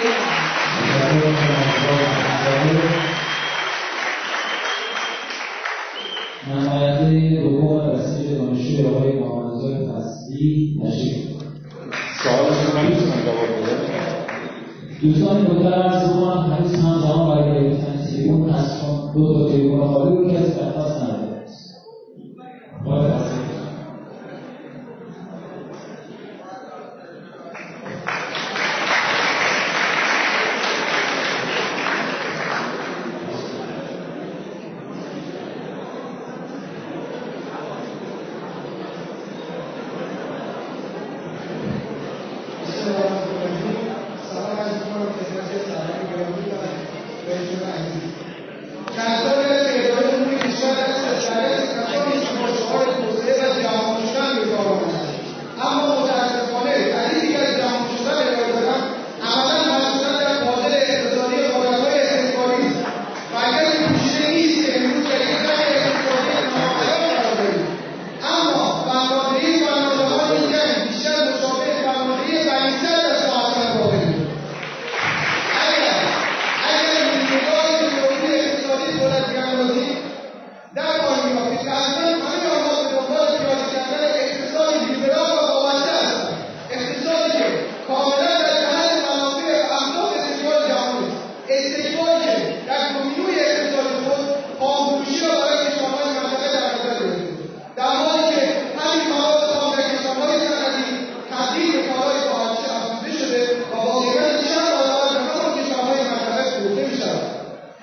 نماینده دوم بسیج دانشجوی آقای محمدرضا فصلی تشریف. سوالشون رو نمیتونم جواب بدم. دوستان بودن از دومان هنوز همزمان برای گرفتن تریبون هست، چون 2 تا تریبون خالی رو کسی درخواست نداره. آقای فصلی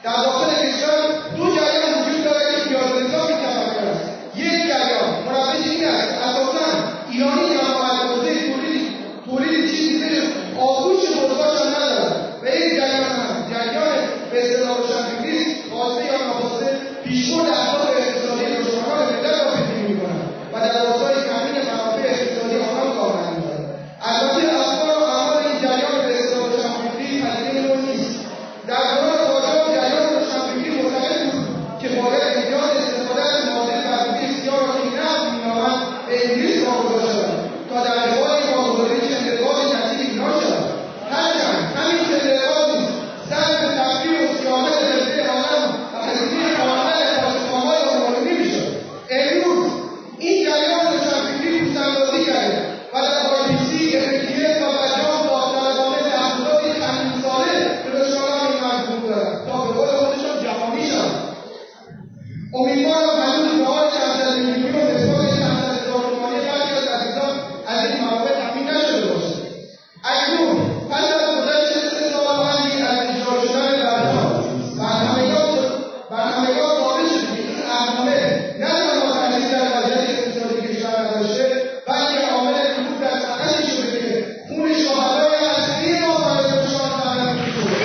در داخل کشور دو جریان وجود داره که پیاده نظامی تفکر است. یک جریان مروج این است که اساساً ایرانی هم از حوزه تولید چیزی به آغوش حوزه‌شان ندارد و یک جریان هم جریان به اصطلاح روشنفکری خواسته یا ناخواسته پیشبرد اهداف اقتصادی روشنفکران ملت را پیگیری می‌کنند و در راستای تامین منافع اقتصادی آنان کار می‌کنند. البته افکار و اعمال این جریان به اصطلاح روشنفکری پذیرای نوع نیست. در دوران قاجار جریان روشنفکری معتقد بود که باید ایجاد استفاده از معادل برنامه اختیار را که نقد می‌نامند به انگلیس واگذار شود تا در قبال این واگذاری چندرباز نزدیک ایران شود. هرچند همین چندرباز نیز ضرب تفکیر و سیاحت جدید عالم و هزینه کامل پاسخ‌های عمومی می‌شد. امروز این جریان روشنفکری پوست‌اندازی کرده و در IPC FTS و برجام داوطلبانه تحصیلاتی چندین ساله به دشمنان این مجبور دارند تا به قول خودشان جهانی شوند. امیدوارم هنوز بهار چند صد میلیونی و مسواک چند صد هزار تومانی برخی از عزیزان از این موارد تامین نشده باشد. اکنون پس از گذشت 3 سال و اندی از اجرا شدن برجام برنامه‌گاه ثابت شد که این برنامه نه تنها تأثیر در وضعیت اقتصادی کشور نداشته بلکه عامل رکود در صنعتی شده که خون شهدای اصلی ما باید دشمن تحریک شده.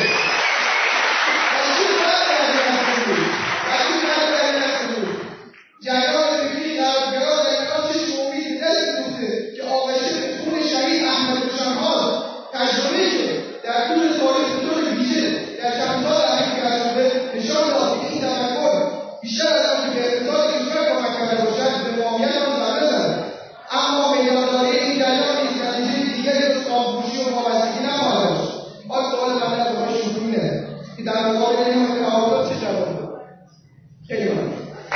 جریان فکری غربگرا در ایران چشم امید به دست دوخته که آغشته به خون شهید احمد روشن‌خوان تجربه شده در طول تاریخ به طور ویژه در چند سال اخیر که گذشته نشان داد که این تفکر بیشتر از آنکه به اقتصاد کشور کمک کرده باشد به ماهیت آن ضربه زده. اما میدانداری این جریان نیز نتیجه دیگری جز خاموشی و وابستگی نخواهد داشت. باز سوال بنده از آقای شکوری اینه که در مقابل این همه تعارضات چه جواب داد؟ خیلی ممنون.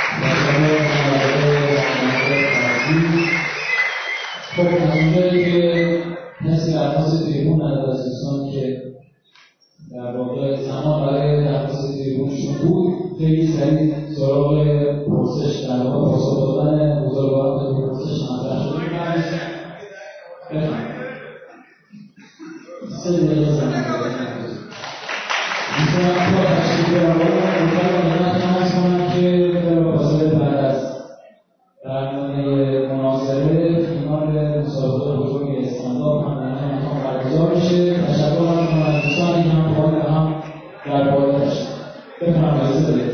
خب از اونجایی که کسی درخواست تریبون نداره از دوستان که در واقع زمان برای درخواست تریبونشون بود خیلی سریع سراغ پرسش در واقع پاسخ دادن بزرگواران به پرسش مطرح شده بفرمایید. 3 دقیقه زمان میتونم با تشکیل عرض کنم که فاصله بعد از برنامه مناظره فینال مسابقه بزرگ استاندارد هم در این مکان برگزار میشه. تشکر می‌کنم از دوستانی که هم فعال هم در پایدارش بفرمایید.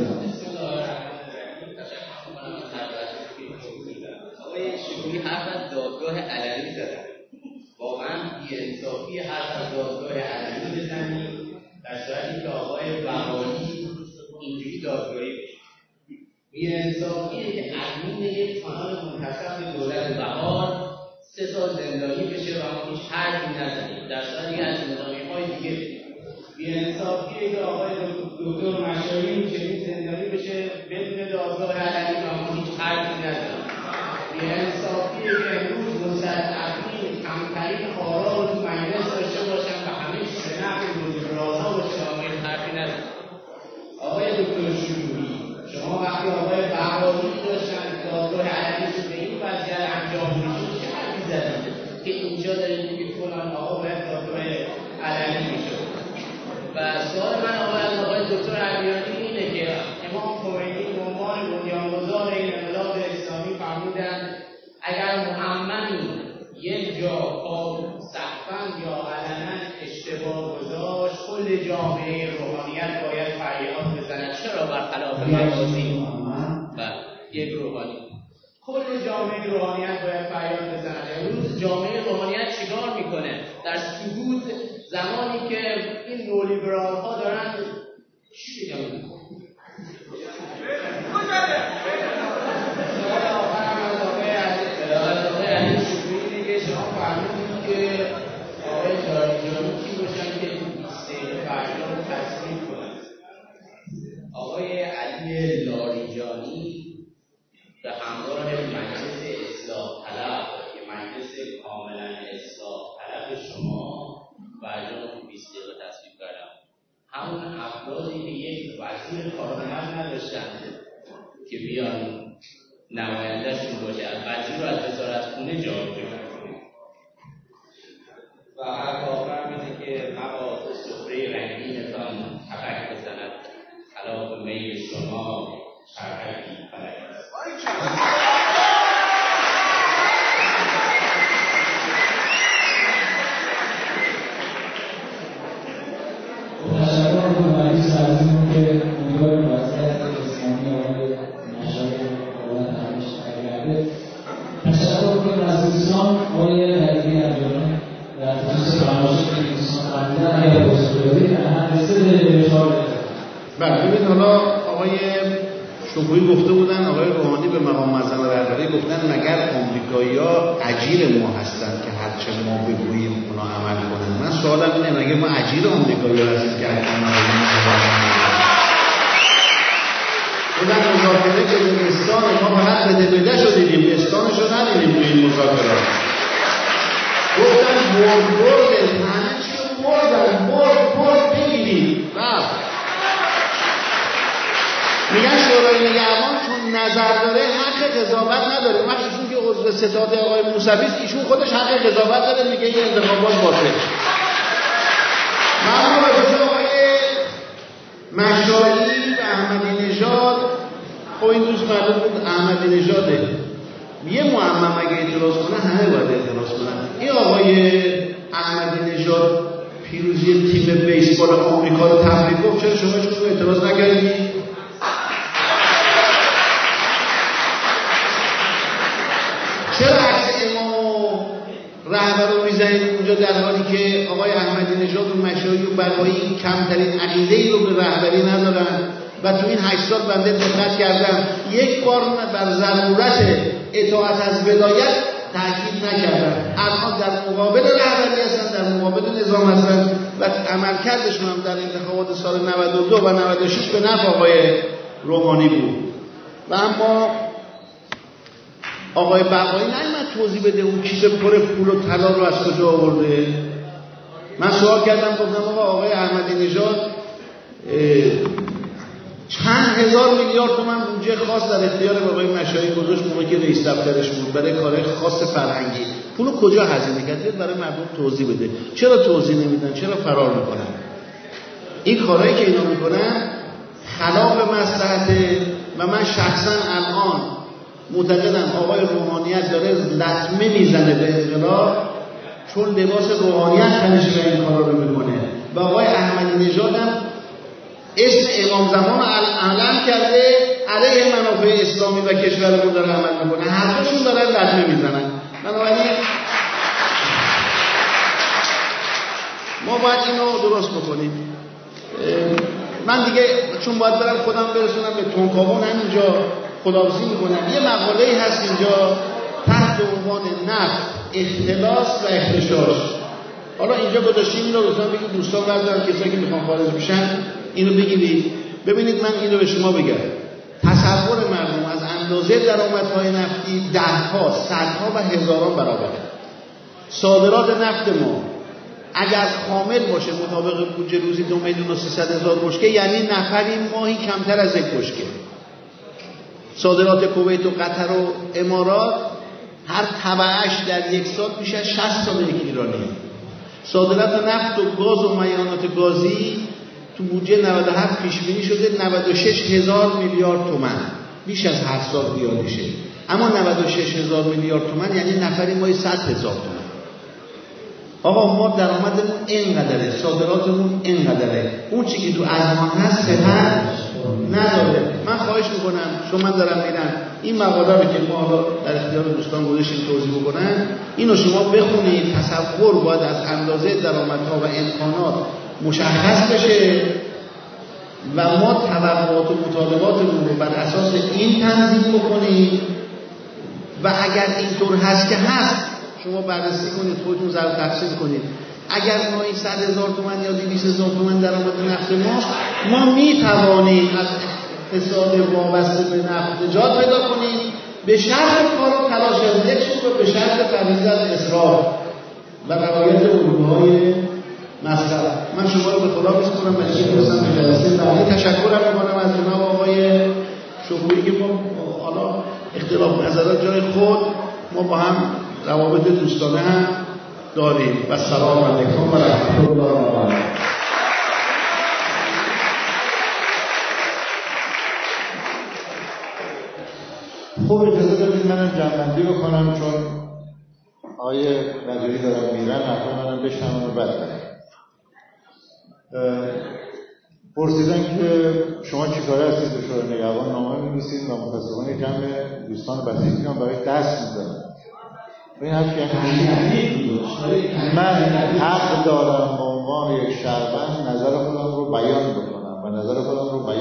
آقای شکوری حرف از دادگاه علنی زدن. واقعا بی‌انصافی حرف از دادگاه علنی بزنید در صورتی که آقای بهاری اینجوری دادگاهی بشه. بی‌انصافیه که ادمین یک کانال منتسب به دولت بهار 3 سال زندانی بشه و ما هیچ حرفی نزنیم در صورتی از زندانی‌های دیگه. بی‌انصافیه که آقای دکتر مشایی چنین زندانی بشه بدون دادگاه علنی و ما هیچ حرفی نزنیم. بی‌انصافیه که امروز مستضعفین کمترین آرا رو تو مجلس داشته باشن و همه شنف لیبرال‌ها باشه و ما هیچ حرفی نزنیم. آقای دکتر شجوعی شما وقتی آقای بهاری داشتن دادگاه علنی رو به این وضعیت انجام میشید چه حرفی زدید که اینجا دارید میگید فلان آقا باید دادگاه علنی میشد؟ و سوال من از آقای دکتر علیانی اینه که امام خمینی به عنوان بنیانگذار این انقلاب اسلامی فرمودن اگر محمدی یک جا سقفاً یا علنا اشتباه گذاشت کل جامعه روحانیت باید فریاد بزند چرا برخلاف موازی و یک روحانی کل جامعه روحانیت باید فریاد بزند. امروز جامعه روحانیت چیکار میکنه؟ در سکوت زمانی که این نولیبرال ها دارن چی میگن؟ آقای علی شکوری میگه شما فرمودید که آقای لاریجانی کی باشن که 20 دقیقه فردا رو تصویب کنند. آقای علی لاریجانی به همراه مجلس اصلاح طلب که مجلس کاملا اصلاح طلب شما برجام رو 20 دقیقه تصویب کردم. همون افرادی که یک وزیر کارآمد نداشتن که بیان نمایندهشون باشه از وزیر رو از وزارت خونه جابجا کنه. و حرف آخرم اینه که مبادا سفره رنگینتان تفک بزند خلاف بله ببین حالا آقای شکوهی گفته بودن، آقای روحانی به مقام معظم رهبری گفتن مگر آمریکایی‌ها اجیر ما هستن که هرچه ما بگوییم اونا عمل کنن. من سوالم اینه مگه ما اجیر آمریکایی‌ها هستیم که هرچه ما بگوییم؟ بودن مذاکره که استان ما فقط بده شو دیدیم، استانش رو ندیدیم توی این مذاکرات. گفتن برد همه چی رو بردن، برد بگیریم رفت. میگن شورای نگهبان چون نظر داره حق قضاوت نداره. وقتیشون که عضو ستاد آقای موسوی است، ایشون خودش حق قضاوت داره، میگه این انتخابات باشه. من راجع به آقای مشایی و احمدی نژاد، خب این دوست معلوم بود احمدی نژاده، یه معمم اگه اعتراض کنه همه باید اعتراض کنن. این آقای احمدی نژاد پیروزی تیم بیسبال آمریکا رو تبریک گفت، چرا شما هیچ کدوم اعتراض نکردید؟ چرا عکس امام رهبر رو میزنید اونجا در حالی که آقای احمدی نژاد و مشایی و بقایی کمترین عقیده‌ای رو به رهبری ندارن؟ و تو این 8 سال بنده دقت کردم یک بار بر ضرورت اطاعت از ولایت تاکید نکردن. الان در مقابل رهبری هستن، در مقابل نظام هستن و عملکردشون هم در انتخابات سال 92 و 96 به نفع آقای روحانی بود. و اما آقای بقایی نمی‌دونم توضیح بده اون کیسه پر پول و طلا رو از کجا آورده. من سوال کردم گفتم آقای احمدی نژاد چند هزار میلیارد تومان بودجه خاص در اختیار آقای مشایی گذاشت موقعی که رئیس دفترش بود برای کارهای خاص فرهنگی. پولو کجا هزینه کرد؟ برای مردم توضیح بده. چرا توضیح نمیدن؟ چرا فرار میکنن؟ این کارهایی که اینا میکنن خلاف مصلحته و من شخصا الان معتقدم آقای روحانیت داره لطمه میزنه به انقلاب، چون لباس روحانیت تنش به این کارا رو میکنه و آقای احمدی نژاد هم اسم امام زمان رو اعلام کرده علیه منافع اسلامی و کشورمون داره عمل میکنه. هر دوشون دارن لطمه میزنن. بنابراین ما باید اینو درست بکنیم. من دیگه چون باید برم خودم برسونم به تونکابون همینجا خداحافظی میکنم. یه مقاله‌ای هست اینجا تحت عنوان نفت، اختلاس و اختشاش. حالا اینجا گذاشتیم اینو لطفاً بگید دوستان بردارن کسایی که میخوان خارج بشن اینو بگیرید. ببینید من اینو به شما بگم. تصور مردم از اندازه درآمدهای نفتی دهها، صدها و هزاران برابره. صادرات نفت ما اگر کامل باشه مطابق بودجه روزی 2,300,000 بشکه، یعنی نفری ماهی کمتر از یک بشکه. صادرات کویت و قطر و امارات هر تبعش در یک سال بیش از 60 تا یک ایرانی. صادرات نفت و گاز و میانات گازی تو بودجه 97 پیش بینی شده 96,000 میلیارد تومان، بیش از هر سال زیادشه. اما 96,000 میلیارد تومان یعنی نفری ماهی 100,000 تومان. آقا ما درآمدمون اینقدره، صادراتمون اینقدره، اون چیزی که تو ارمان هست سپر نداره. من خواهش میکنم چون من دارم میرم این مقاله رو که ما حالا در اختیار دوستان گذاشتیم توضیح بکنن، اینو شما بخونید. تصور باید از اندازه درآمدها و امکانات مشخص بشه و ما توقعات و مطالباتمون رو بر اساس این تنظیم بکنیم و اگر اینطور هست که هست شما بررسی کنید، خودتون ضرب تقسیم کنید. اگر ماهی 100,000 تومان یا 200,000 تومان درآمد نفت ماست، ما میتوانیم از اقتصاد وابسته به نفت نجات پیدا کنیم به شرط کار و تلاش از یک سو و به شرط پرهیز از اسراف و رعایت الگوهای مصرف. من شما رو به خدا میسپارم و میرسم به جلسه بعدی. تشکرم میکنم از جناب آقای شکوهی که ما حالا اختلاف نظرات جای خود، ما با هم روابط دوستانه هم داریم. و سلام علیکم و رحمت الله و برکاته. خب اجازه بدید منم جمع‌بندی بکنم چون آقای رجایی دارن میرن، حتما منم بشنم و بعد برم. پرسیدن که شما چی کاره هستید به شورای نگهبان نامه می‌نویسید و متأسفانه جمع دوستان بسیجی هم برای دست می‌زنن. این حرف یعنی من حق دارم به عنوان یک شهروند نظر خودم رو بیان بکنم و نظر خودم رو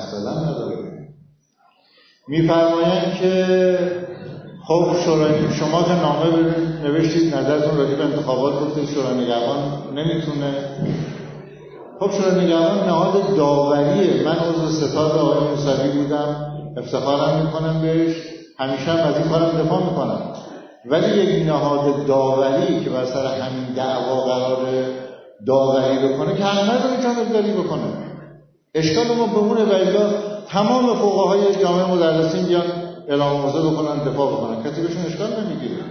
زدن نداره. میفرمایند که خب شما که نامه نوشتید نظرتون راجع به انتخابات گفتید شورای نگهبان نمیتونه. خب شورای نگهبان نهاد داوریه. من عضو ستاد آقای موسوی بودم، افتخارم میکنم بهش، همیشه هم از این کارم دفاع میکنم. ولی یک نهاد داوری که بر سر همین دعوا قرار داوری بکنه که حق نداره جانبداری بکنه. اشکال ما بمونه و الا تمام فقهای جامعه مدرسین بیان اعلام موضوع بکنن، دفاع بکنن، کسی بهشون اشکال نمیگیره.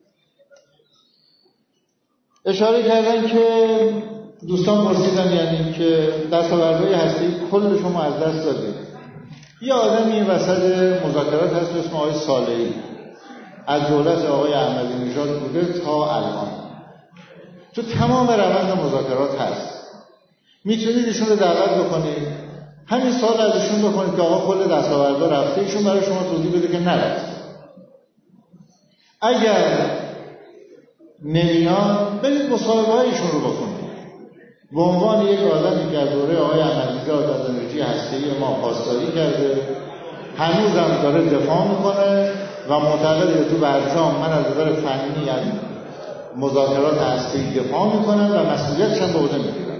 اشاره کردن که دوستان پرسیدن یعنی که دستاوردهای هسته‌ای کل شما از دست دادید. یه آدمی وسط مذاکرات هست اسم آقای صالحی، از دولت آقای احمدی نژاد بوده تا الان تو تمام روند مذاکرات هست. میتونید ایشون رو دعوت بکنید، همین سال از ایشون بکنید که آقا کل دستاوردها رفته، ایشون برای شما توضیح بده که نرفته. اگر نمیان برید مصاحبه های ایشون رو بکنید. به عنوان یک آدمی که از دوره آقای احمدی نژاد از انرژی هسته‌ای ما پاسداری کرده، هنوزم داره دفاع میکنه و معتقده تو برجام من از نظر فنی از مذاکرات هسته‌ای دفاع میکنم و مسئولیتش هم به عهده میگیرم.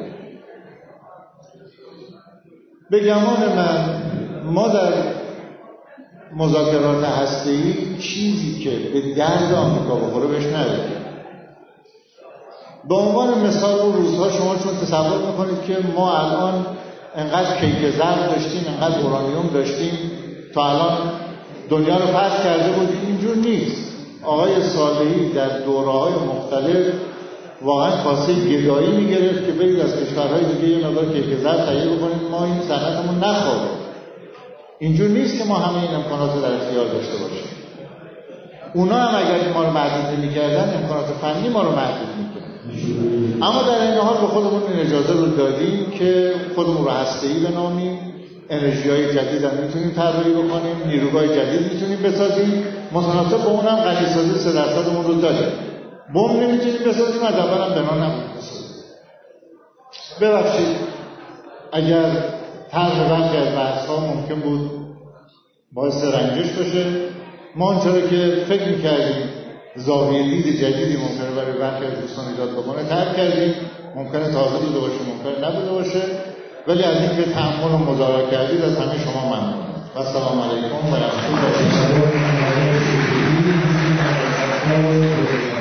به گمان من ما در مذاکرات هسته‌ای چیزی که به درد آمریکا بخوره بهش نداریم. به عنوان مثال اون روزها شما چون تصور میکنید که ما الان انقدر کیک زرد داشتیم، انقدر اورانیوم داشتیم، تا الان دنیا رو فتح کرده بودیم. اینجور نیست. آقای صالحی در دوره‌های مختلف واقعا کاسه گدایی میگرفت که برید از کشورهای دیگه یه مقدار کیک زرد تهیه بکنید، ما این صنعتمون نخوابه. اینجور نیست که ما همه این امکانات رو در اختیار داشته باشیم. اونا هم اگر ما رو محدود نمی‌کردن امکانات فنی ما رو محدود می‌کردن. اما در این حال به خودمون این اجازه رو دادیم که خودمون رو هسته‌ای بنامیم، انرژی‌های جدید هم میتونیم طراحی بکنیم، نیروگاه جدید میتونیم بسازیم، متناسب با اونم غنی‌سازی 3% رو داریم. بم نمیتونیم بسازیم، از اول هم بنا نبود بسازیم. ببخشید اگر طرح برخی از بحث‌ها ممکن بود باعث رنجش بشه. ما آنچه که فکر می‌کردیم زاویه دید جدیدی ممکنه برای برخی از دوستان ایجاد بکنه ترک کردیم. ممکنه تازه بوده باشه، ممکنه نبوده باشه، ولی از اینکه تأمل و مدارا کردید از همه شما ممنونم. و السلام علیکم و رحمت الله.